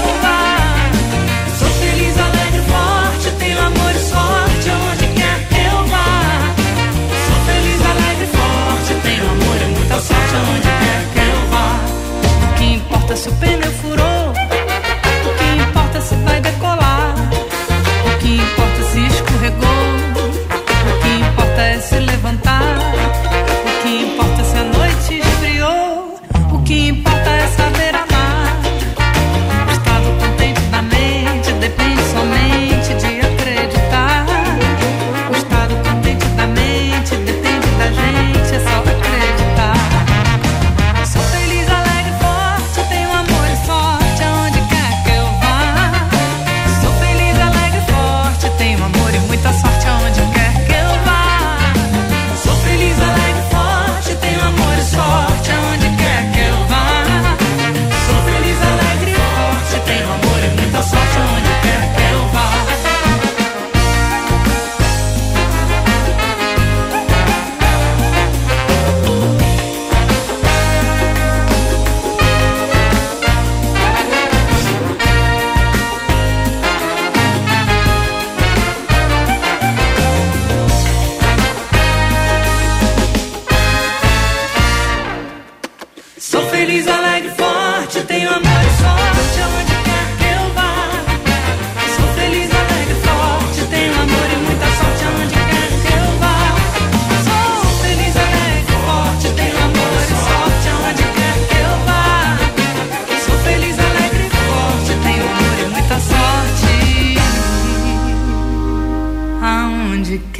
Se o pneu furou, o que importa se vai decolar? O que importa se escorregou? O que importa é se levantar? O que importa se a noite esfriou? O que importa é saber amar. O estado contente da mente depende somente de acreditar. O estado contente da mente depende da gente, é só acreditar. Sou feliz, alegre, forte, tenho amor e sorte aonde quer que eu vá. Sou feliz, alegre, forte, tenho amor e muita sorte aonde quer que eu vá. Sou feliz, alegre, forte, tenho amor e sorte aonde quer que eu vá. Sou feliz, alegre, forte, tenho amor e muita sorte aonde quer que eu vá. Sou feliz, alegre, forte, tenho amor e sorte aonde quer que eu vá. Sou feliz, alegre, forte, tenho amor e muita sorte aonde quer que eu vá. Sou feliz, alegre, forte, tenho amor e sorte aonde quer que eu vá. Sou feliz, alegre, forte, tenho amor e muita sorte aonde quer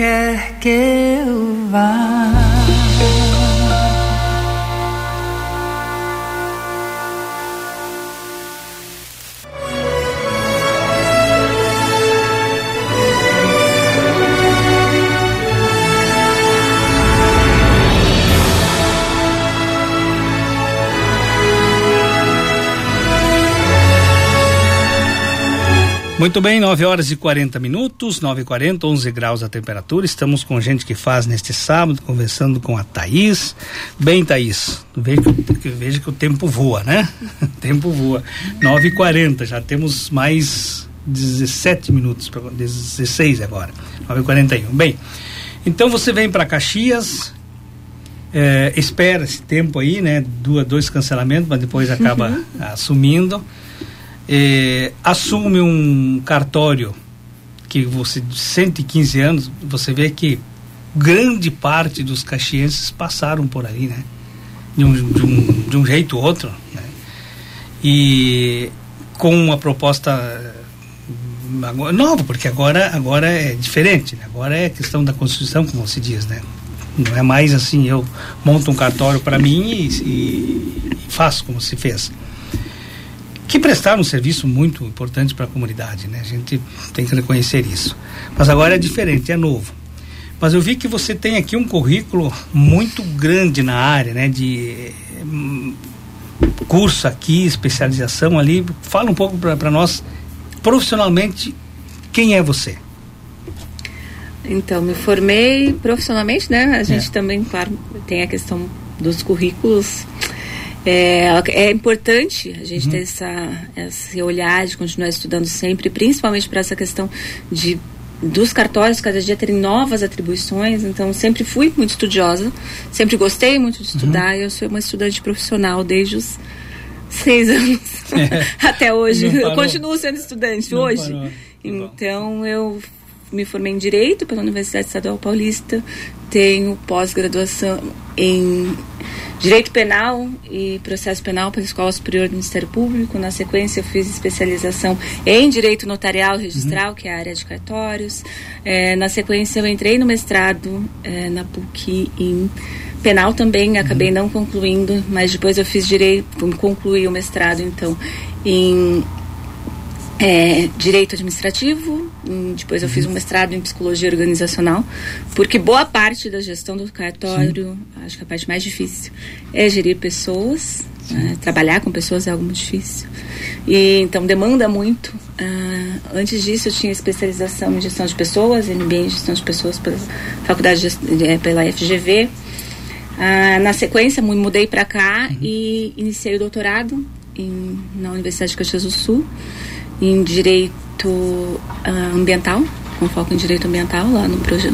Muito bem, 9h40, 9h40, 11 graus a temperatura. Estamos com Gente que Faz neste sábado, conversando com a Thaís. Bem, Thaís, veja que o tempo voa, né? O tempo voa. 9h40, já temos mais 17 minutos, 16 agora, 9h41. Bem, então você vem para Caxias, espera esse tempo aí, né? Dois cancelamentos, mas depois acaba assumindo. Assume um cartório que você, de 115 anos, você vê que grande parte dos caxienses passaram por ali, né? De um jeito ou outro, né? E com uma proposta nova, porque agora é diferente, né? Agora é questão da Constituição, como se diz, né? Não é mais assim, eu monto um cartório para mim e faço como se fez. Que prestaram um serviço muito importante para a comunidade, né? A gente tem que reconhecer isso. Mas agora é diferente, é novo. Mas eu vi que você tem aqui um currículo muito grande na área, né? De curso aqui, especialização ali. Fala um pouco para nós, profissionalmente, quem é você? Então, me formei profissionalmente, né? A gente também, claro, tem a questão dos currículos. É importante a gente ter esse olhar de continuar estudando sempre, principalmente para essa questão dos cartórios cada dia terem novas atribuições. Então sempre fui muito estudiosa, sempre gostei muito de estudar. Eu sou uma estudante profissional desde os 6 anos até hoje. Eu continuo sendo estudante hoje. Então eu me formei em Direito pela Universidade Estadual Paulista, tenho pós-graduação em Direito Penal e Processo Penal pela Escola Superior do Ministério Público. Na sequência, eu fiz especialização em Direito Notarial Registral, que é a área de cartórios. Na sequência, eu entrei no mestrado na PUC em Penal também, acabei não concluindo, mas depois eu fiz concluí o mestrado, então, em Direito Administrativo. Depois eu fiz um mestrado em Psicologia Organizacional, porque boa parte da gestão do cartório, acho que a parte mais difícil é gerir pessoas, trabalhar com pessoas é algo muito difícil, e então demanda muito. Antes disso eu tinha especialização em Gestão de Pessoas, MBA em Gestão de Pessoas pela Faculdade pela FGV. Na sequência mudei para cá e iniciei o doutorado na Universidade de Caxias do Sul em Direito Ambiental, com foco em Direito Ambiental, lá no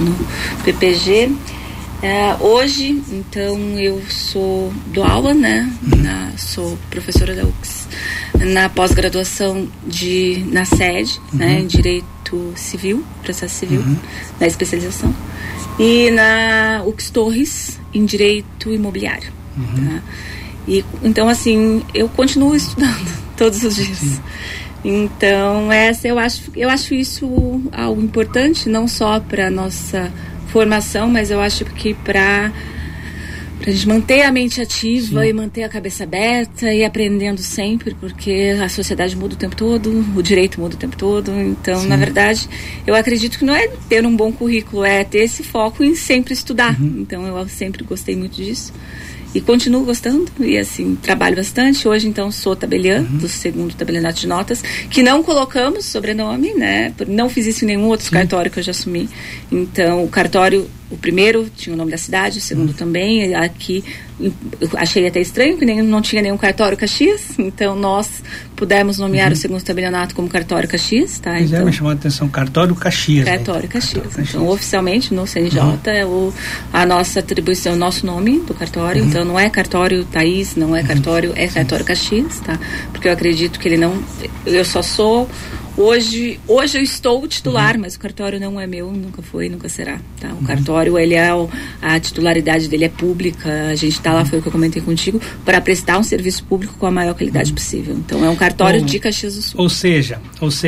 PPG. Hoje, então, eu dou aula, né? Sou professora da UX na pós-graduação na sede, né? Em Direito Civil, Processo Civil, na especialização. E na UX Torres, em Direito Imobiliário. Tá? E, então, assim, eu continuo estudando todos os dias. Então, eu acho isso algo importante, não só para nossa formação, mas eu acho que para a gente manter a mente ativa e manter a cabeça aberta e aprendendo sempre, porque a sociedade muda o tempo todo, o direito muda o tempo todo. Então, na verdade, eu acredito que não é ter um bom currículo, é ter esse foco em sempre estudar. Então, eu sempre gostei muito disso. E continuo gostando, e assim, trabalho bastante. Hoje, então, sou tabeliã do 2º tabelionato de notas, que não colocamos sobrenome, né? Não fiz isso em nenhum outro cartório que eu já assumi. Então, o cartório, o primeiro tinha o nome da cidade, o segundo também. Aqui, eu achei até estranho que não tinha nenhum cartório Caxias. Então, nós pudemos nomear o 2º tabelionato como cartório Caxias, tá? Então, me chamou a atenção, cartório Caxias. Cartório Caxias. Então, oficialmente, no CNJ, a nossa atribuição, o nosso nome do cartório. Então, não é cartório Thaís, não é cartório, é cartório Caxias, tá? Porque eu acredito que ele não... Eu só sou... Hoje eu estou titular, mas o cartório não é meu, nunca foi, nunca será, tá? O cartório, ele a titularidade dele é pública, a gente está lá, foi o que eu comentei contigo, para prestar um serviço público com a maior qualidade possível. Então, é um cartório de Caxias do Sul. Ou seja,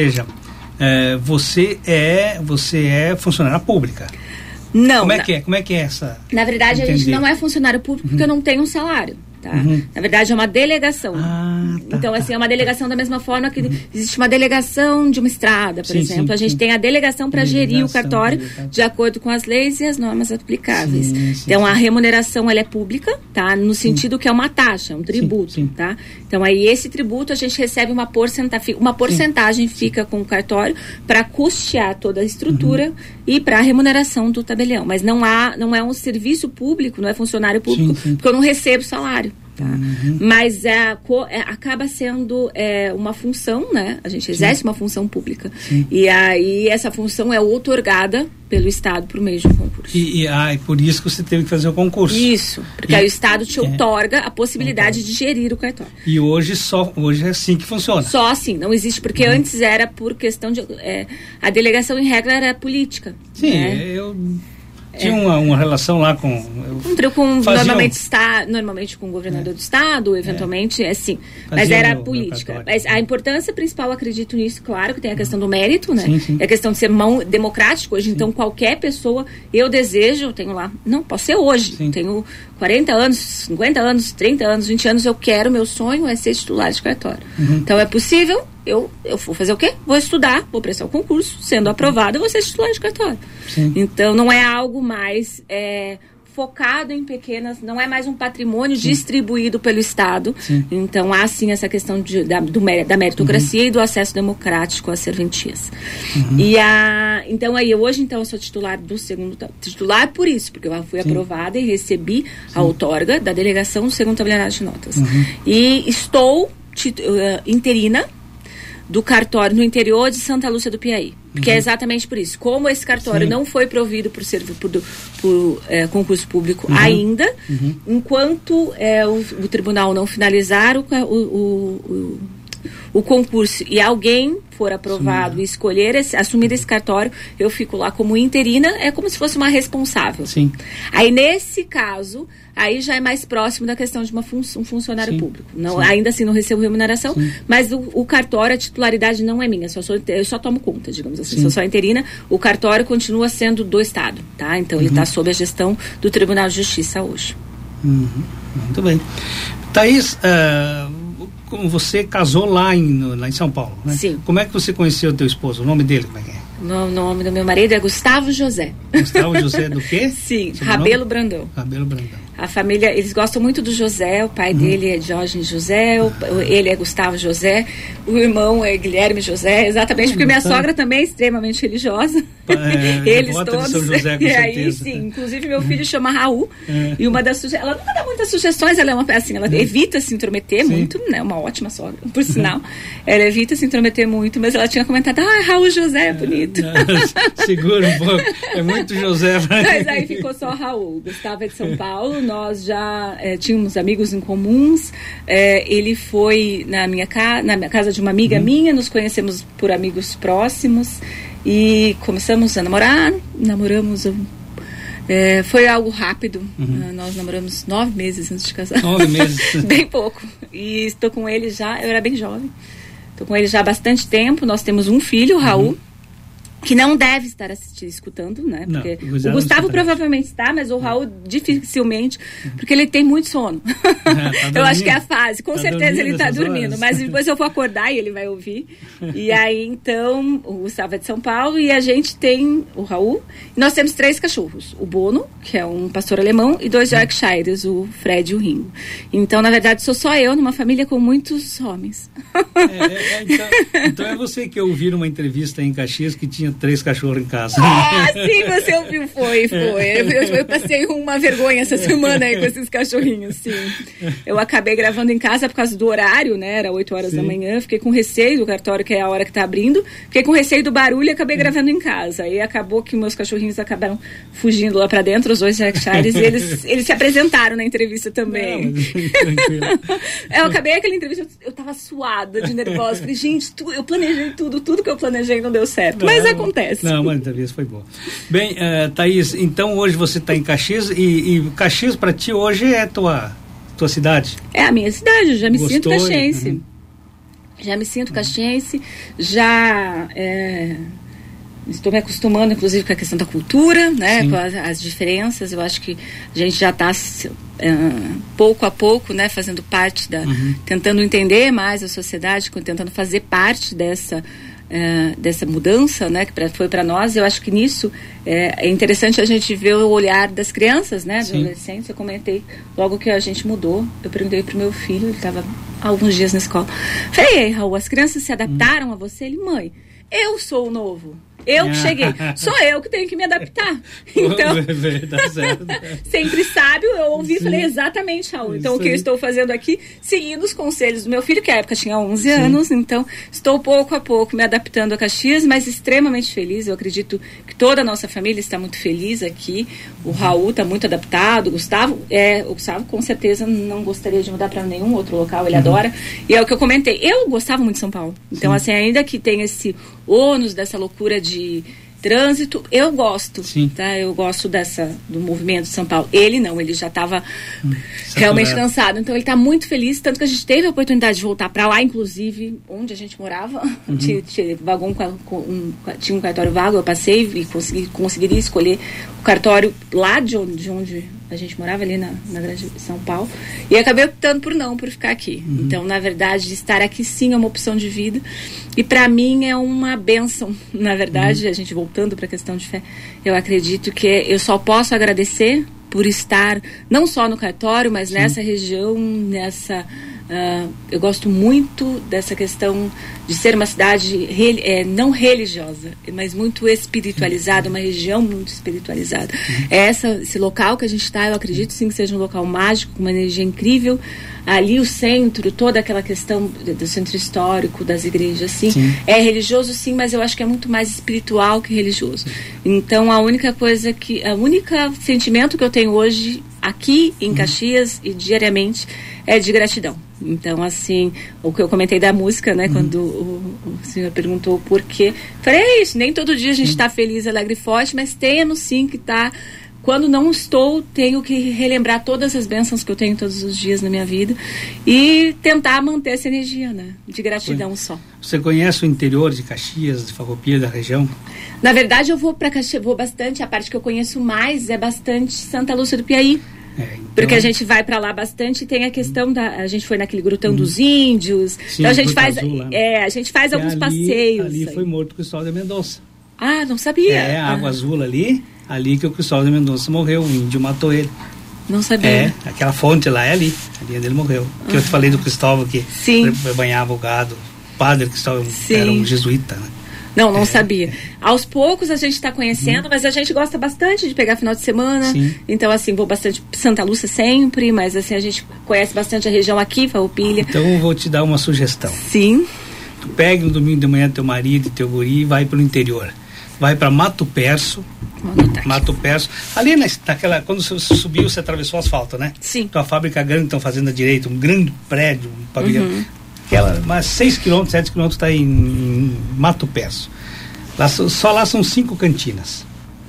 você é funcionária pública. Não. Como é que é essa? Na verdade, a gente não é funcionário público porque eu não tenho um salário. Tá? Na verdade, é uma delegação. Então, assim, é uma delegação da mesma forma que existe uma delegação de uma estrada, por exemplo. A gente tem a delegação para gerir o cartório de acordo com as leis e as normas aplicáveis. Então, a remuneração, ela é pública, tá? No sentido que é uma taxa, um tributo, tá? Então, aí, esse tributo, a gente recebe uma porcentagem fica com o cartório para custear toda a estrutura e para a remuneração do tabelião. Mas não é um serviço público, não é funcionário público, porque eu não recebo salário. Tá? Mas acaba sendo uma função, né? A gente exerce uma função pública. E aí essa função é outorgada pelo Estado por meio de um concurso. E por isso que você teve que fazer o concurso. Isso, porque aí o Estado te outorga a possibilidade de gerir o cartório. E hoje é assim que funciona? Só assim, não existe, porque antes era por questão de... a delegação, em regra, era política. Sim, né? eu... Tinha uma relação lá com... Normalmente com o governador do estado, eventualmente, assim. Mas era política. Mas a importância principal, acredito nisso, claro, que tem a questão do mérito, né? É a questão de ser democrático hoje. Então, qualquer pessoa, eu tenho lá... Não, posso ser hoje. Tenho 40 anos, 50 anos, 30 anos, 20 anos, meu sonho é ser titular de cartório. Então, é possível... Eu vou fazer o quê? Vou estudar, vou prestar o concurso, sendo aprovada, eu vou ser titular de cartório. Então, não é algo mais focado em pequenas, não é mais um patrimônio distribuído pelo Estado. Então, há sim essa questão da meritocracia e do acesso democrático às serventias. Então, hoje eu sou titular do titular por isso, porque eu fui aprovada e recebi a outorga da delegação do segundo tabelionato de notas. E estou interina do cartório no interior de Santa Lúcia do Piauí. Porque é exatamente por isso. Como esse cartório não foi provido por concurso público ainda, enquanto o tribunal não finalizar o concurso e alguém for aprovado e assumir esse cartório, eu fico lá como interina, é como se fosse uma responsável. Aí, nesse caso, aí já é mais próximo da questão de um funcionário público. Ainda assim, não recebo remuneração, mas o cartório, a titularidade não é minha, eu só tomo conta, digamos assim. Se eu sou interina, o cartório continua sendo do Estado, tá? Então, ele está sob a gestão do Tribunal de Justiça hoje. Muito bem. Thaís, como você casou lá em São Paulo, né? Sim. Como é que você conheceu o teu esposo? O nome dele, como é que é? O nome do meu marido é Gustavo José. Gustavo José do quê? Sim, Rabelo Brandão. Rabelo Brandão. A família, eles gostam muito do José, o pai dele é Diógenes José, ele é Gustavo José, o irmão é Guilherme José, exatamente porque minha sogra também é extremamente religiosa. Eles todos. De São José, com e certeza. Aí, sim, inclusive meu filho chama Raul, e uma das ela nunca dá muitas sugestões, ela evita se intrometer muito, né? Uma ótima sogra, por sinal. Ela evita se intrometer muito, mas ela tinha comentado, Raul José é bonito. Segura um pouco, é muito José. Mas aí ficou só Raul. Gustavo é de São Paulo, nós já tínhamos amigos em comuns, ele foi na casa de uma amiga minha, nos conhecemos por amigos próximos e começamos a namoramos, foi algo rápido, nós namoramos 9 meses antes de casar. 9 meses? Bem pouco, e estou com ele já, eu era bem jovem, estou com ele já há bastante tempo, nós temos um filho, Raul, que não deve estar escutando, né? Porque o Gustavo provavelmente está, mas o Raul dificilmente, porque ele tem muito sono. Eu acho que é a fase. Com certeza ele está dormindo, mas depois eu vou acordar e ele vai ouvir. E aí, então, o Gustavo é de São Paulo e a gente tem o Raul. E nós temos 3 cachorros. O Bono, que é um pastor alemão, e 2 Yorkshires, o Fred e o Ringo. Então, na verdade, sou só eu numa família com muitos homens. Então é você que ouviu numa entrevista em Caxias que tinha 3 cachorros em casa. Sim, você ouviu, foi. Eu passei uma vergonha essa semana aí com esses cachorrinhos, sim. Eu acabei gravando em casa por causa do horário, né? Era 8 horas da manhã, fiquei com receio do cartório, que é a hora que tá abrindo, fiquei com receio do barulho e acabei gravando em casa. Aí acabou que meus cachorrinhos acabaram fugindo lá pra dentro, os 2 Yorkshires, e eles se apresentaram na entrevista também. Eu acabei aquela entrevista, eu tava suada de nervosa, falei, gente, eu planejei tudo que eu planejei não deu certo, mas acontece. Não, mas a entrevista foi boa. Bem, Thaís, então hoje você está em Caxias e Caxias para ti hoje é tua cidade? É a minha cidade, eu já me sinto caxiense. Já me sinto caxiense, já estou me acostumando, inclusive, com a questão da cultura, né? Sim. Com as diferenças. Eu acho que a gente já está pouco a pouco, né? Fazendo parte tentando entender mais a sociedade, tentando fazer parte dessa mudança, né, que foi para nós. Eu acho que nisso é interessante a gente ver o olhar das crianças, né, dos adolescentes. Eu comentei logo que a gente mudou, eu perguntei pro meu filho, ele estava há alguns dias na escola, falei: Raul, as crianças se adaptaram a você? Ele: mãe, eu sou o novo, eu que cheguei, sou eu que tenho que me adaptar. Então, tá certo. Sempre sábio, eu ouvi e falei: exatamente, Raul. Então, o que eu estou fazendo aqui, seguindo os conselhos do meu filho, que à época tinha 11 anos, então estou pouco a pouco me adaptando a Caxias, mas extremamente feliz. Eu acredito que toda a nossa família está muito feliz aqui. O Raul está muito adaptado, o Gustavo com certeza não gostaria de mudar para nenhum outro local, ele adora. E é o que eu comentei, eu gostava muito de São Paulo. Então, assim, ainda que tem esse ônus dessa loucura de trânsito, eu gosto, tá? Eu gosto do movimento de São Paulo. Ele não, ele já estava realmente cansado, então ele está muito feliz, tanto que a gente teve a oportunidade de voltar para lá, inclusive onde a gente morava, tinha um cartório vago, eu passei e conseguiria escolher o cartório lá de onde a gente morava, ali na Grande São Paulo, e acabei optando por ficar aqui. Então, na verdade, estar aqui sim é uma opção de vida, e para mim é uma bênção. Na verdade, a gente voltando para a questão de fé, eu acredito que eu só posso agradecer por estar não só no cartório, mas nessa região, eu gosto muito dessa questão de ser uma cidade não religiosa, mas muito espiritualizada, uma região muito espiritualizada. Esse local que a gente está, eu acredito sim que seja um local mágico, com uma energia incrível. Ali o centro, toda aquela questão do centro histórico, das igrejas, sim. É religioso, sim, mas eu acho que é muito mais espiritual que religioso. Então, o único sentimento que eu tenho hoje aqui em Caxias e diariamente é de gratidão. Então, assim, o que eu comentei da música, né, quando o senhor perguntou o porquê, falei: é isso, nem todo dia a gente está feliz, alegre e forte, mas temos sim que estar. Quando não estou, tenho que relembrar todas as bênçãos que eu tenho todos os dias na minha vida e tentar manter essa energia, né, de gratidão só. Você conhece o interior de Caxias, de Farroupilha, da região? Na verdade, eu vou para Caxias, vou bastante. A parte que eu conheço mais é bastante Santa Lúcia do Piauí. Então, porque a gente vai para lá bastante e tem a questão a gente foi naquele grutão dos índios. Sim, então a gente faz alguns passeios. Ali foi morto o Cristóvão de Mendonça. Ah, não sabia. A Água Azul ali que o Cristóvão de Mendonça morreu, o índio matou ele. Não sabia. Aquela fonte lá ali onde ele morreu. Que eu te falei do Cristóvão que banhava o gado. O padre Cristóvão era um jesuíta, né? Não sabia. Aos poucos a gente está conhecendo, mas a gente gosta bastante de pegar final de semana. Então, assim, vou bastante Santa Lúcia sempre, mas assim, a gente conhece bastante a região aqui, Farroupilha. Então, eu vou te dar uma sugestão. Sim. Tu pega no domingo de manhã teu marido e teu guri e vai pro interior. Vai para Mato Perso. Mato Perso. Ali naquela, quando você subiu, você atravessou o asfalto, né? Sim. Então, a fábrica grande estão fazendo à direita, um grande prédio, um pavilhão. Mas 6 km, 7 km está em Mato Perso. Só lá são 5 cantinas.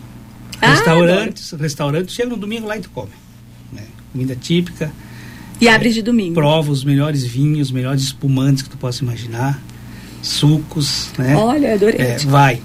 Restaurantes, chega no domingo lá e tu come. Né? Comida típica. E abre de domingo. Prova os melhores vinhos, os melhores espumantes que tu possa imaginar. Sucos, né? Olha, adorei. Vai.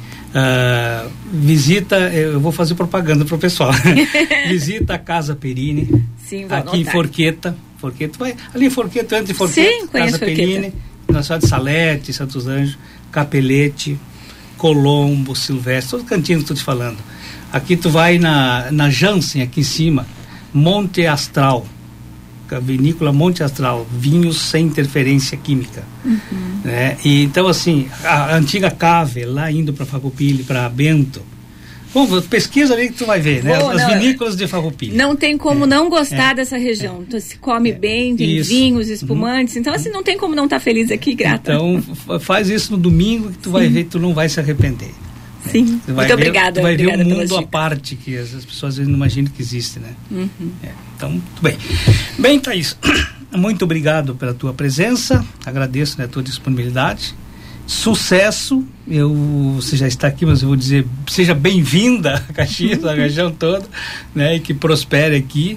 Visita, eu vou fazer propaganda pro pessoal. Visita a Casa Perini. Sim, vou aqui em Forqueta. Vai ali em Forqueta, antes de Forqueta. Sim, Casa Perini, na cidade de Salete, Santos Anjos, Capelete, Colombo, Silvestre, todos os cantinhos que estou te falando. Aqui tu vai na Jansen, aqui em cima, Monte Astral, a vinícola Monte Astral, vinhos sem interferência química. Né? E, então, assim, a antiga Cave, lá indo para Farroupilha, para Bento. Bom, pesquisa ali que tu vai ver, né? As vinícolas de Farroupilha. Não tem como não gostar dessa região. Então, se come bem, tem vinhos, espumantes. Então, assim, não tem como não estar feliz aqui, grata. Então, faz isso no domingo que tu vai ver, tu não vai se arrepender. Sim, muito obrigada. Tu vai ver um mundo à parte que as pessoas às vezes não imaginam que existe, né? Então, muito bem. Bem, Thaís, muito obrigado pela tua presença, agradeço, né, a tua disponibilidade. Sucesso, você já está aqui, mas eu vou dizer, seja bem-vinda a Caxias, a região toda, né, e que prospere aqui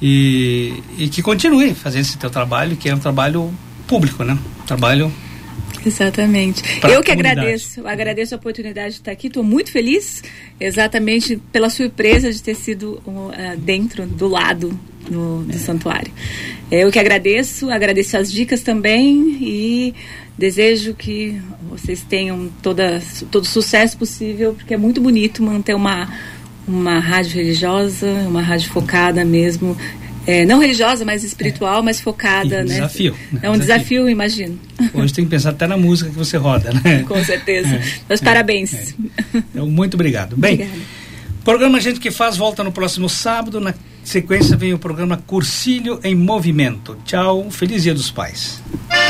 e que continue fazendo esse teu trabalho, que é um trabalho público, né, trabalho Exatamente. Eu que agradeço a oportunidade de estar aqui, estou muito feliz, exatamente pela surpresa de ter sido dentro, do lado do santuário. Eu que agradeço as dicas também e desejo que vocês tenham todo o sucesso possível, porque é muito bonito manter uma rádio religiosa, uma rádio focada mesmo, não religiosa, mas espiritual, mas focada, né? Desafio. É um desafio, imagino. Hoje tem que pensar até na música que você roda, né? Com certeza. Mas parabéns. Então, muito obrigado. Bem, o programa Gente que Faz volta no próximo sábado. Na sequência vem o programa Cursilho em Movimento. Tchau, feliz Dia dos Pais.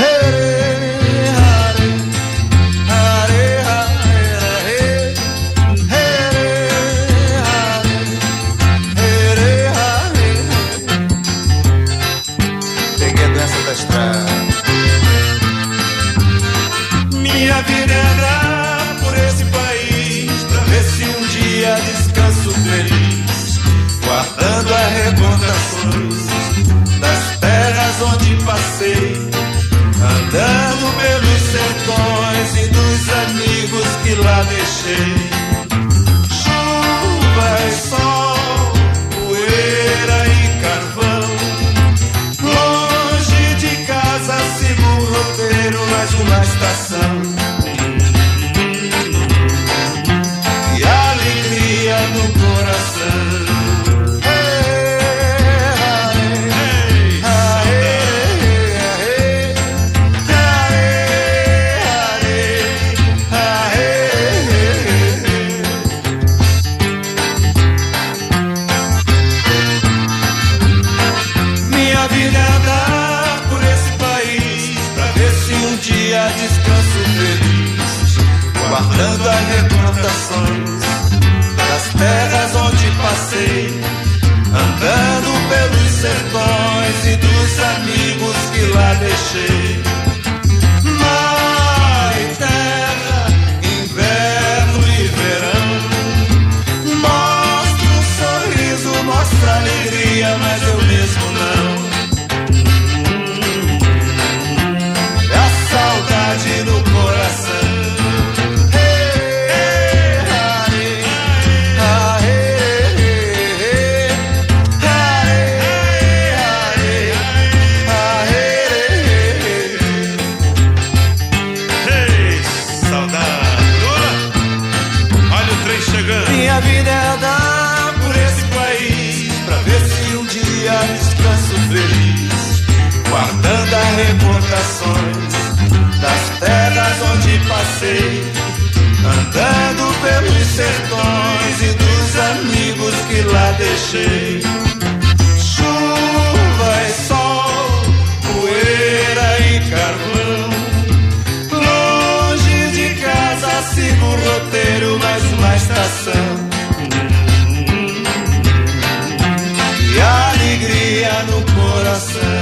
Minha vida é andar por esse país pra ver se um dia descanso feliz, guardando as recordações das terras onde passei, andando pelos sertões e dos amigos que lá deixei. Chuva e sol, poeira e carvão, longe de casa sigo um roteiro, mais uma estação. E alegria no coração. Minha vida é andar por esse país pra ver se um dia descanso feliz, guardando as recordações das terras onde passei, andando pelos sertões e dos amigos que lá deixei. Mar e terra, inverno e verão, mostra um sorriso, mostra alegria, mas eu mesmo não. É a saudade no coração. Minha vida é andar por esse país pra ver se um dia descanso feliz, guardando as recordações das terras onde passei, andando pelos sertões e dos amigos que lá deixei. Chuva e sol, poeira e carvão, longe de casa sigo o roteiro, mais uma estação. E alegria no coração.